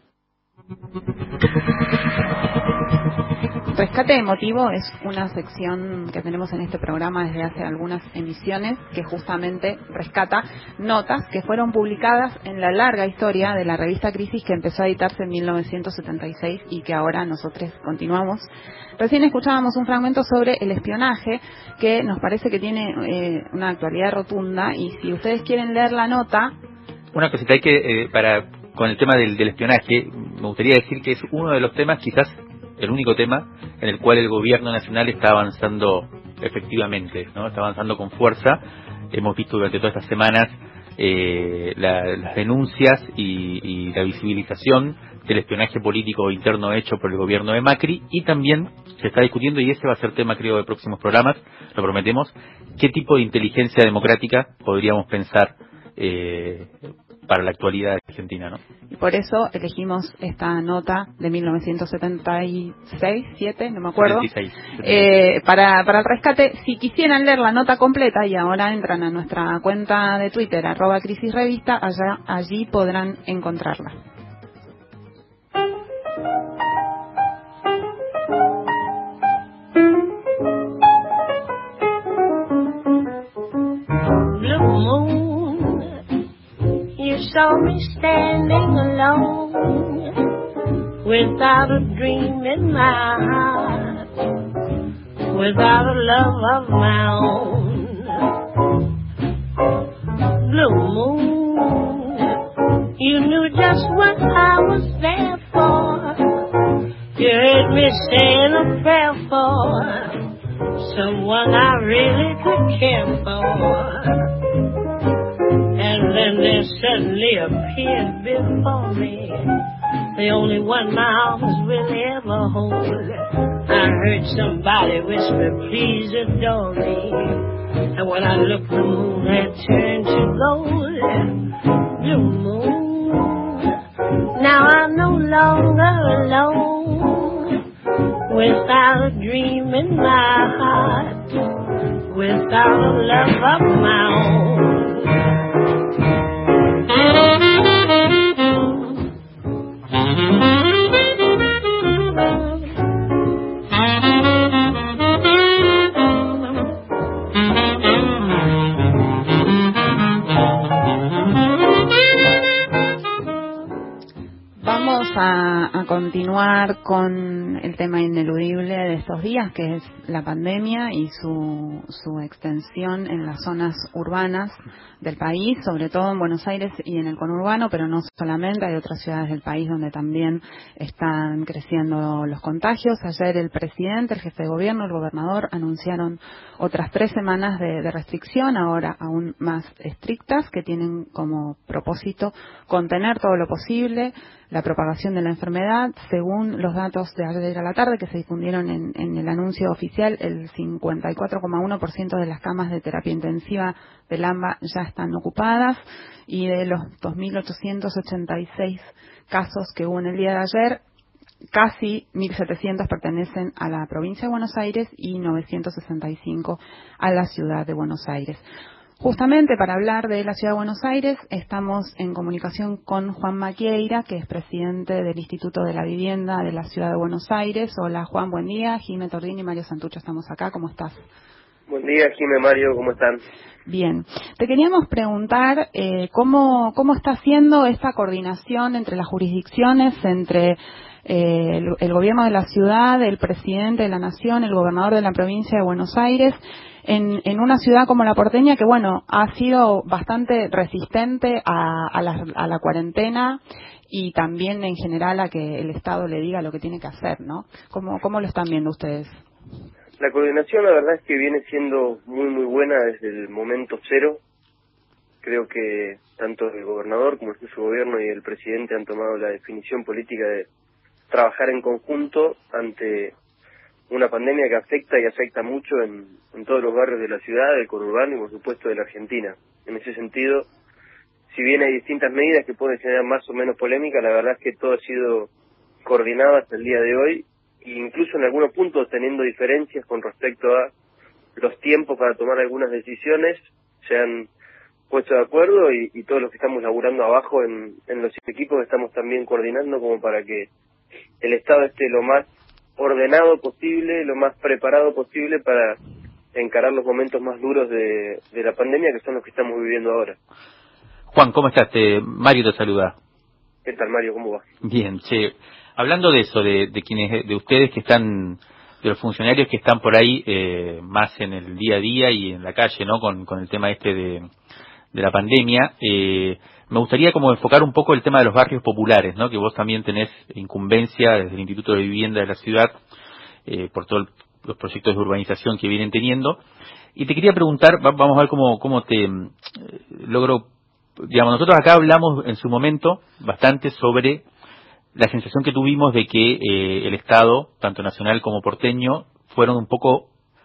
Rescate emotivo es una sección que tenemos en este programa desde hace algunas emisiones que justamente rescata notas que fueron publicadas en la larga historia de la revista Crisis, que empezó a editarse en 1976 y que ahora nosotros continuamos. Recién escuchábamos un fragmento sobre el espionaje que nos parece que tiene una actualidad rotunda, y si ustedes quieren leer la nota... Una cosita, hay que, con el tema del espionaje, me gustaría decir que es uno de los temas, quizás el único tema, en el cual el gobierno nacional está avanzando efectivamente, ¿no? Está avanzando con fuerza. Hemos visto durante todas estas semanas las denuncias y la visibilización del espionaje político interno hecho por el gobierno de Macri, y también se está discutiendo, y ese va a ser tema, creo, de próximos programas, lo prometemos, qué tipo de inteligencia democrática podríamos pensar para la actualidad argentina, ¿no? Y por eso elegimos esta nota de 1976, 7, no me acuerdo, 76. Para el rescate. Si quisieran leer la nota completa, y ahora entran a nuestra cuenta de Twitter, @crisisrevista, allí podrán encontrarla. Saw me standing alone without a dream in my heart, without a love of my own. Blue moon, you knew just what I was there for. You heard me saying a prayer for someone I really could care for. And then there suddenly appeared before me the only one my arms will ever hold. I heard somebody whisper, please adore me. And when I looked, the moon had turned to gold. Blue moon, now I know love longer alone, without a dream in my heart, without a love of my own. A continuar con el tema ineludible de estos días, que es la pandemia y su extensión en las zonas urbanas del país, sobre todo en Buenos Aires y en el conurbano, pero no solamente, hay otras ciudades del país donde también están creciendo los contagios. Ayer el presidente, el jefe de gobierno, el gobernador anunciaron otras 3 semanas de restricción, ahora aún más estrictas, que tienen como propósito contener todo lo posible la propagación de la enfermedad. Según los datos de ayer a la tarde que se difundieron en el anuncio oficial, el 54,1% de las camas de terapia intensiva del AMBA ya están ocupadas, y de los 2.886 casos que hubo en el día de ayer, casi 1.700 pertenecen a la provincia de Buenos Aires y 965 a la ciudad de Buenos Aires. Justamente para hablar de la Ciudad de Buenos Aires estamos en comunicación con Juan Maquieira, que es presidente del Instituto de la Vivienda de la Ciudad de Buenos Aires. Hola Juan, buen día. Jimé Tordini y Mario Santucho estamos acá. ¿Cómo estás? Buen día, Jimé, Mario, ¿cómo están? Bien. Te queríamos preguntar cómo está haciendo esta coordinación entre las jurisdicciones, entre el gobierno de la ciudad, el presidente de la nación, el gobernador de la provincia de Buenos Aires, en una ciudad como la porteña, que bueno, ha sido bastante resistente a la cuarentena y también en general a que el Estado le diga lo que tiene que hacer, ¿no? ¿Cómo lo están viendo ustedes? La coordinación, la verdad es que viene siendo muy buena desde el momento cero. Creo que tanto el gobernador como el jefe de gobierno y el presidente han tomado la definición política de trabajar en conjunto ante una pandemia que afecta mucho en todos los barrios de la ciudad, del conurbano y por supuesto de la Argentina. En ese sentido, si bien hay distintas medidas que pueden generar más o menos polémica, la verdad es que todo ha sido coordinado hasta el día de hoy, e incluso en algunos puntos teniendo diferencias con respecto a los tiempos para tomar algunas decisiones, se han puesto de acuerdo y todos los que estamos laburando abajo en los equipos estamos también coordinando como para que el Estado esté lo más ordenado posible, lo más preparado posible para encarar los momentos más duros de la pandemia, que son los que estamos viviendo ahora. Juan, ¿cómo estás? Mario te saluda. ¿Qué tal, Mario? ¿Cómo va? Bien, che. Hablando de eso, de quienes, de ustedes que están, de los funcionarios que están por ahí más en el día a día y en la calle, ¿no? Con el tema de la pandemia, me gustaría como enfocar un poco el tema de los barrios populares, ¿no? Que vos también tenés incumbencia desde el Instituto de Vivienda de la ciudad por todos los proyectos de urbanización que vienen teniendo. Y te quería preguntar, vamos a ver cómo te logro, digamos, nosotros acá hablamos en su momento bastante sobre la sensación que tuvimos de que el Estado, tanto nacional como porteño, fueron un poco,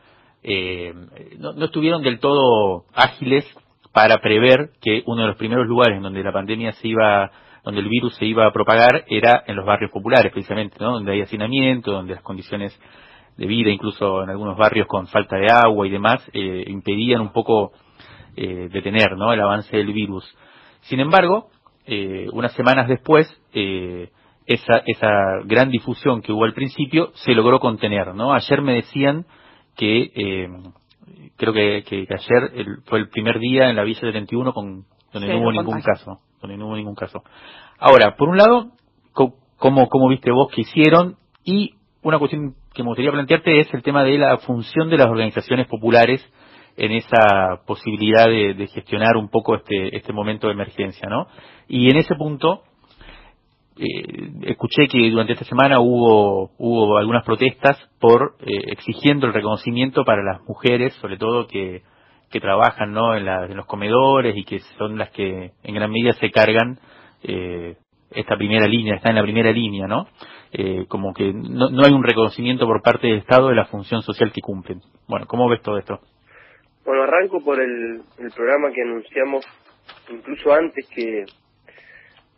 no estuvieron del todo ágiles para prever que uno de los primeros lugares en donde la pandemia donde el virus se iba a propagar era en los barrios populares, precisamente, ¿no? Donde hay hacinamiento, donde las condiciones de vida, incluso en algunos barrios con falta de agua y demás, impedían un poco detener, ¿no? El avance del virus. Sin embargo, unas semanas después, esa gran difusión que hubo al principio se logró contener, ¿no? Ayer me decían que creo que ayer fue el primer día en la Villa 71 donde no hubo ningún caso. Ahora, por un lado, ¿cómo viste vos que hicieron? Y una cuestión que me gustaría plantearte es el tema de la función de las organizaciones populares en esa posibilidad de gestionar un poco este momento de emergencia, ¿no? Y en ese punto escuché que durante esta semana hubo algunas protestas exigiendo el reconocimiento para las mujeres, sobre todo que trabajan, ¿no? en los comedores y que son las que en gran medida se cargan esta primera línea, está en la primera línea, ¿no? Como que no hay un reconocimiento por parte del Estado de la función social que cumplen. Bueno, ¿cómo ves todo esto? Bueno, arranco por el programa que anunciamos incluso antes que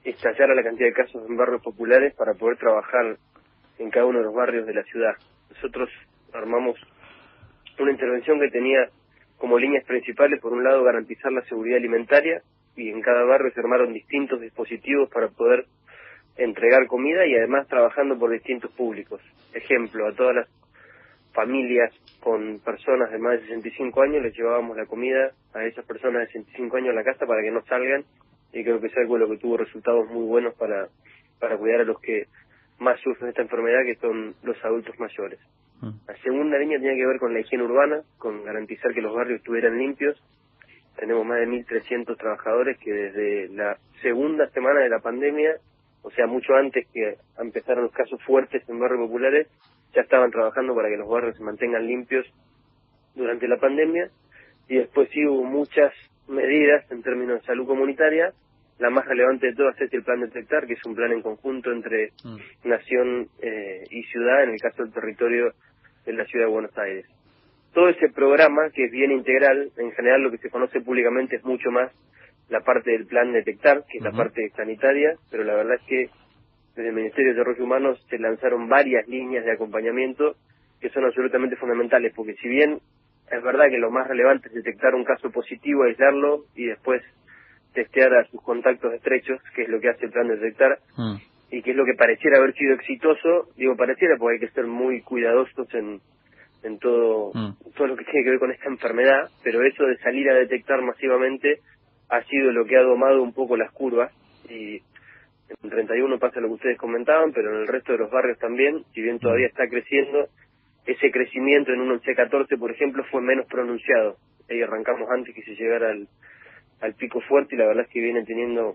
estallara la cantidad de casos en barrios populares para poder trabajar en cada uno de los barrios de la ciudad. Nosotros armamos una intervención que tenía como líneas principales, por un lado, garantizar la seguridad alimentaria, y en cada barrio se armaron distintos dispositivos para poder entregar comida y además trabajando por distintos públicos. Ejemplo, a todas las familias con personas de más de 65 años les llevábamos la comida a esas personas de 65 años a la casa para que no salgan, y creo que es algo lo que tuvo resultados muy buenos para cuidar a los que más sufren esta enfermedad, que son los adultos mayores. La segunda línea tenía que ver con la higiene urbana, con garantizar que los barrios estuvieran limpios. Tenemos más de 1.300 trabajadores que desde la segunda semana de la pandemia, o sea, mucho antes que empezaron los casos fuertes en barrios populares, ya estaban trabajando para que los barrios se mantengan limpios durante la pandemia. Y después sí hubo muchas medidas en términos de salud comunitaria. La más relevante de todas es el Plan Detectar, que es un plan en conjunto entre nación y ciudad, en el caso del territorio de la ciudad de Buenos Aires. Todo ese programa, que es bien integral, en general lo que se conoce públicamente es mucho más la parte del Plan Detectar, que es la parte sanitaria, pero la verdad es que desde el Ministerio de Desarrollo Humano se lanzaron varias líneas de acompañamiento que son absolutamente fundamentales, porque si bien es verdad que lo más relevante es detectar un caso positivo, aislarlo y después testear a sus contactos estrechos, que es lo que hace el Plan Detectar, y que es lo que pareciera haber sido exitoso, digo pareciera porque hay que ser muy cuidadosos en todo lo que tiene que ver con esta enfermedad, pero eso de salir a detectar masivamente ha sido lo que ha domado un poco las curvas, y en 31 pasa lo que ustedes comentaban, pero en el resto de los barrios también, si bien todavía está creciendo, ese crecimiento en un 11-14, por ejemplo, fue menos pronunciado. Ahí arrancamos antes que se llegara al pico fuerte, y la verdad es que vienen teniendo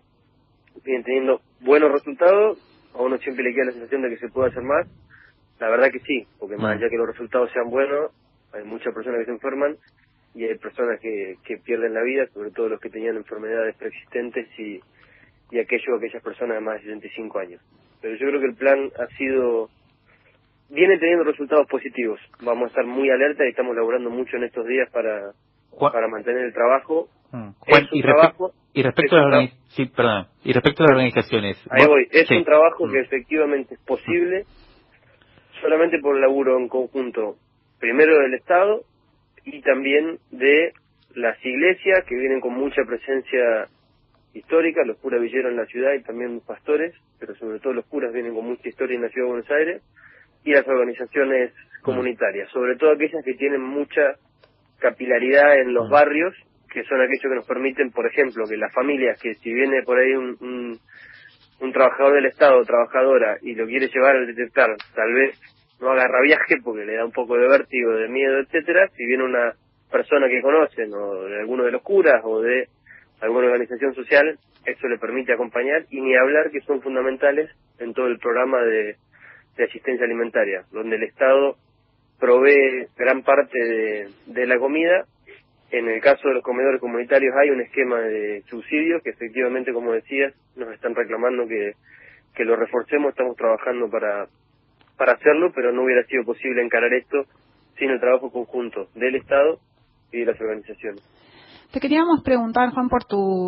buenos resultados. A uno siempre le queda la sensación de que se puede hacer más. La verdad que sí, porque más allá que los resultados sean buenos, hay muchas personas que se enferman y hay personas que pierden la vida, sobre todo los que tenían enfermedades preexistentes y aquellas personas de más de 65 años. Pero yo creo que el plan viene teniendo resultados positivos. Vamos a estar muy alerta y estamos laburando mucho en estos días para mantener el trabajo. Juan, y respecto a las organizaciones. Ahí voy. Es un trabajo que efectivamente es posible solamente por el laburo en conjunto, primero del Estado y también de las iglesias, que vienen con mucha presencia histórica, los curas villeros en la ciudad y también los pastores, pero sobre todo los curas vienen con mucha historia en la ciudad de Buenos Aires, y las organizaciones comunitarias, sobre todo aquellas que tienen mucha capilaridad en los barrios, que son aquellos que nos permiten, por ejemplo, que las familias, que si viene por ahí un trabajador del Estado o trabajadora y lo quiere llevar al detectar, tal vez no haga rabiaje porque le da un poco de vértigo, de miedo, etcétera. Si viene una persona que conocen, o de alguno de los curas o de alguna organización social, eso le permite acompañar, y ni hablar que son fundamentales en todo el programa de asistencia alimentaria, donde el Estado provee gran parte de la comida. En el caso de los comedores comunitarios hay un esquema de subsidio que efectivamente, como decías, nos están reclamando que lo reforcemos. Estamos trabajando para hacerlo, pero no hubiera sido posible encarar esto sin el trabajo conjunto del Estado y de las organizaciones. Te queríamos preguntar, Juan, por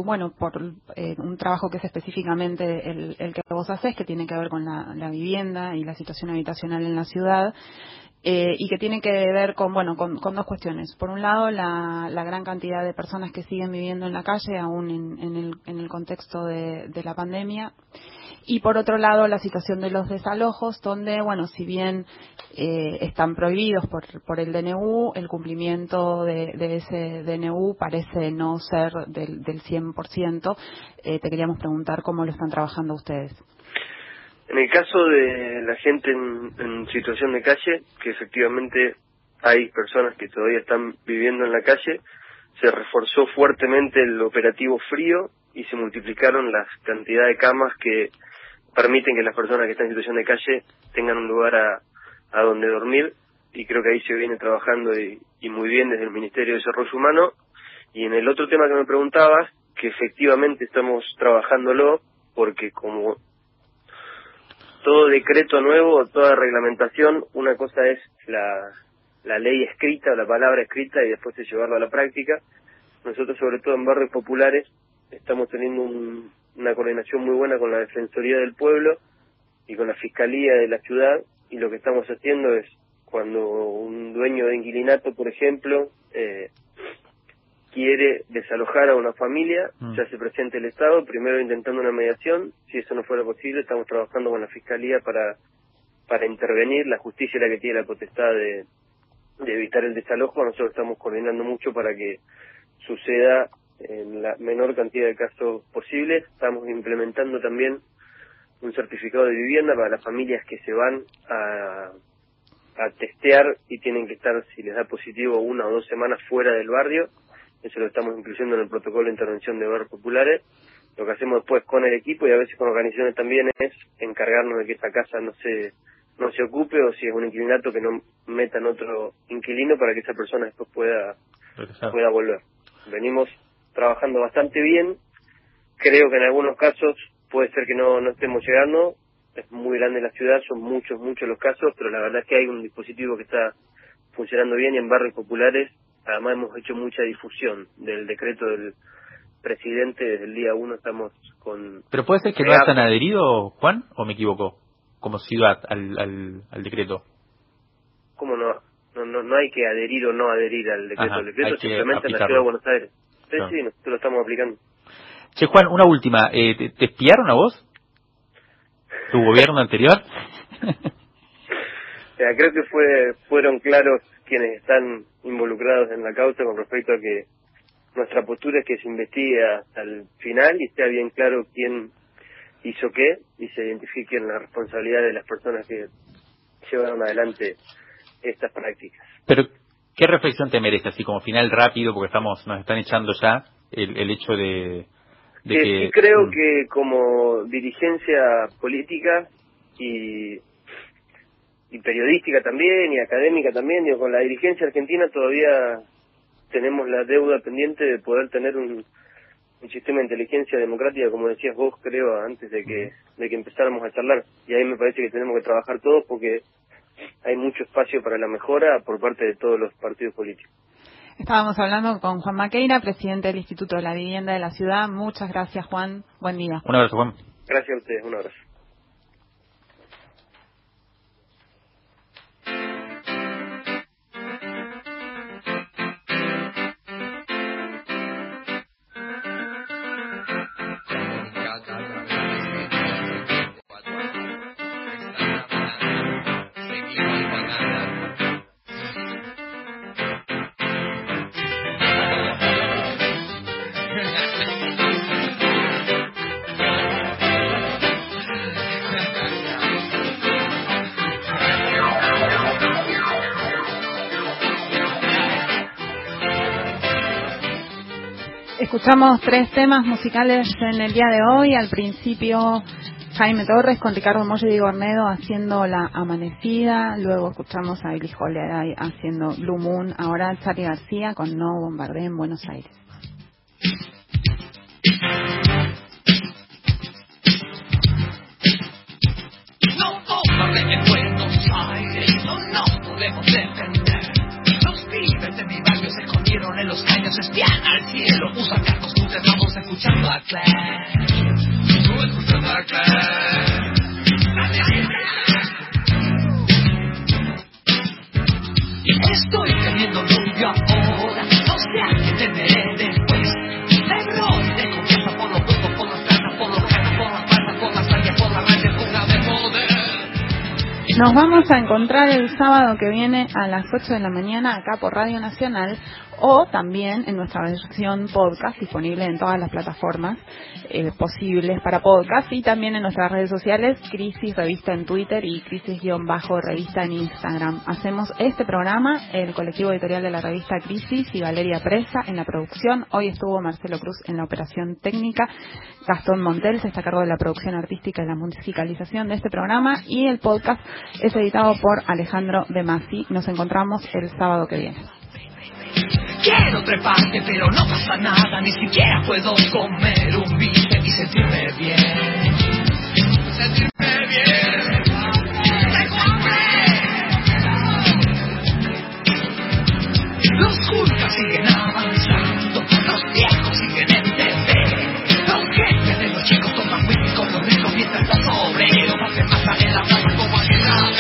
un trabajo que es específicamente el que vos haces, que tiene que ver con la vivienda y la situación habitacional en la ciudad, y que tiene que ver con dos cuestiones. Por un lado, la gran cantidad de personas que siguen viviendo en la calle, aún en el contexto de la pandemia. Y por otro lado, la situación de los desalojos, donde, si bien están prohibidos por el DNU, el cumplimiento de ese DNU parece no ser del 100%. Te queríamos preguntar cómo lo están trabajando ustedes. En el caso de la gente en situación de calle, que efectivamente hay personas que todavía están viviendo en la calle, se reforzó fuertemente el operativo frío y se multiplicaron las cantidades de camas que permiten que las personas que están en situación de calle tengan un lugar a donde dormir, y creo que ahí se viene trabajando y muy bien desde el Ministerio de Desarrollo Humano. Y en el otro tema que me preguntabas, que efectivamente estamos trabajándolo, porque como todo decreto nuevo, toda reglamentación, una cosa es la ley escrita, la palabra escrita, y después de llevarlo a la práctica. Nosotros, sobre todo en barrios populares, estamos teniendo una coordinación muy buena con la Defensoría del Pueblo y con la Fiscalía de la ciudad, y lo que estamos haciendo es, cuando un dueño de inquilinato, por ejemplo, quiere desalojar a una familia, ya se presenta el Estado, primero intentando una mediación. Si eso no fuera posible, estamos trabajando con la Fiscalía para intervenir. La justicia es la que tiene la potestad de evitar el desalojo. Nosotros estamos coordinando mucho para que suceda en la menor cantidad de casos posibles. Estamos implementando también un certificado de vivienda para las familias que se van a testear y tienen que estar, si les da positivo, 1 o 2 semanas fuera del barrio. Eso lo estamos incluyendo en el protocolo de intervención de barrios populares. Lo que hacemos después con el equipo y a veces con organizaciones también es encargarnos de que esa casa no se ocupe, o si es un inquilinato, que no metan otro inquilino para que esa persona después pueda volver. Venimos trabajando bastante bien. Creo que en algunos casos puede ser que no estemos llegando. Es muy grande la ciudad, son muchos los casos, pero la verdad es que hay un dispositivo que está funcionando bien, y en barrios populares además hemos hecho mucha difusión del decreto del presidente. Desde el día 1 estamos con... ¿Pero puede ser que no hayan adherido, Juan, o me equivoco? Como ciudad al decreto. ¿Cómo no? No hay que adherir o no adherir al decreto. Ajá, el decreto se implementa en la aplicarlo. ciudad de Buenos Aires. Sí, Claro. sí, nosotros lo estamos aplicando. Che, Juan, una última. ¿Te espiaron a vos? ¿Tu gobierno anterior? Creo que fueron claros quienes están involucrados en la causa con respecto a que nuestra postura es que se investigue hasta el final y esté bien claro quién hizo qué, y se identifiquen las responsabilidades de las personas que llevaron adelante estas prácticas. Pero, ¿qué reflexión te merece, así como final rápido, porque nos están echando ya el hecho de que... Sí, creo que como dirigencia política y periodística también, y académica también, digo, con la dirigencia argentina todavía tenemos la deuda pendiente de poder tener un sistema de inteligencia democrática, como decías vos, creo, antes de que empezáramos a charlar. Y ahí me parece que tenemos que trabajar todos, porque hay mucho espacio para la mejora por parte de todos los partidos políticos. Estábamos hablando con Juan Maqueira, presidente del Instituto de la Vivienda de la Ciudad. Muchas gracias, Juan. Buen día. Un abrazo, Juan. Gracias a ustedes. Un abrazo. Escuchamos 3 temas musicales en el día de hoy. Al principio, Jaime Torres con Ricardo Mollo y Gornedo haciendo La Amanecida. Luego escuchamos a Billie Holiday haciendo Blue Moon. Ahora Charly García con No Bombardé en Buenos Aires. No bombardé en Buenos Aires, no podemos defender. Los pibes de mi barrio se escondieron en los caños, espían al cielo, usan carros, vamos escuchando a Claire. Escuchando a Claire. Estoy teniendo novio ahora, no sé a qué teneré después. De rol, de confianza por los huevos, por las ganas, por los ganas, por las patas, por las áreas, por las rayas, fuga de poder. Nos vamos a encontrar el sábado que viene a las 8 de la mañana acá por Radio Nacional, o también en nuestra versión podcast, disponible en todas las plataformas posibles para podcast, y también en nuestras redes sociales, Crisis Revista en Twitter y Crisis-Revista en Instagram. Hacemos este programa, el colectivo editorial de la revista Crisis y Valeria Presa en la producción. Hoy estuvo Marcelo Cruz en la operación técnica, Gastón Montel se está a cargo de la producción artística y la musicalización de este programa, y el podcast es editado por Alejandro De Masi. Nos encontramos el sábado que viene. Quiero treparte, pero no pasa nada, ni siquiera puedo comer un bife y sentirme bien.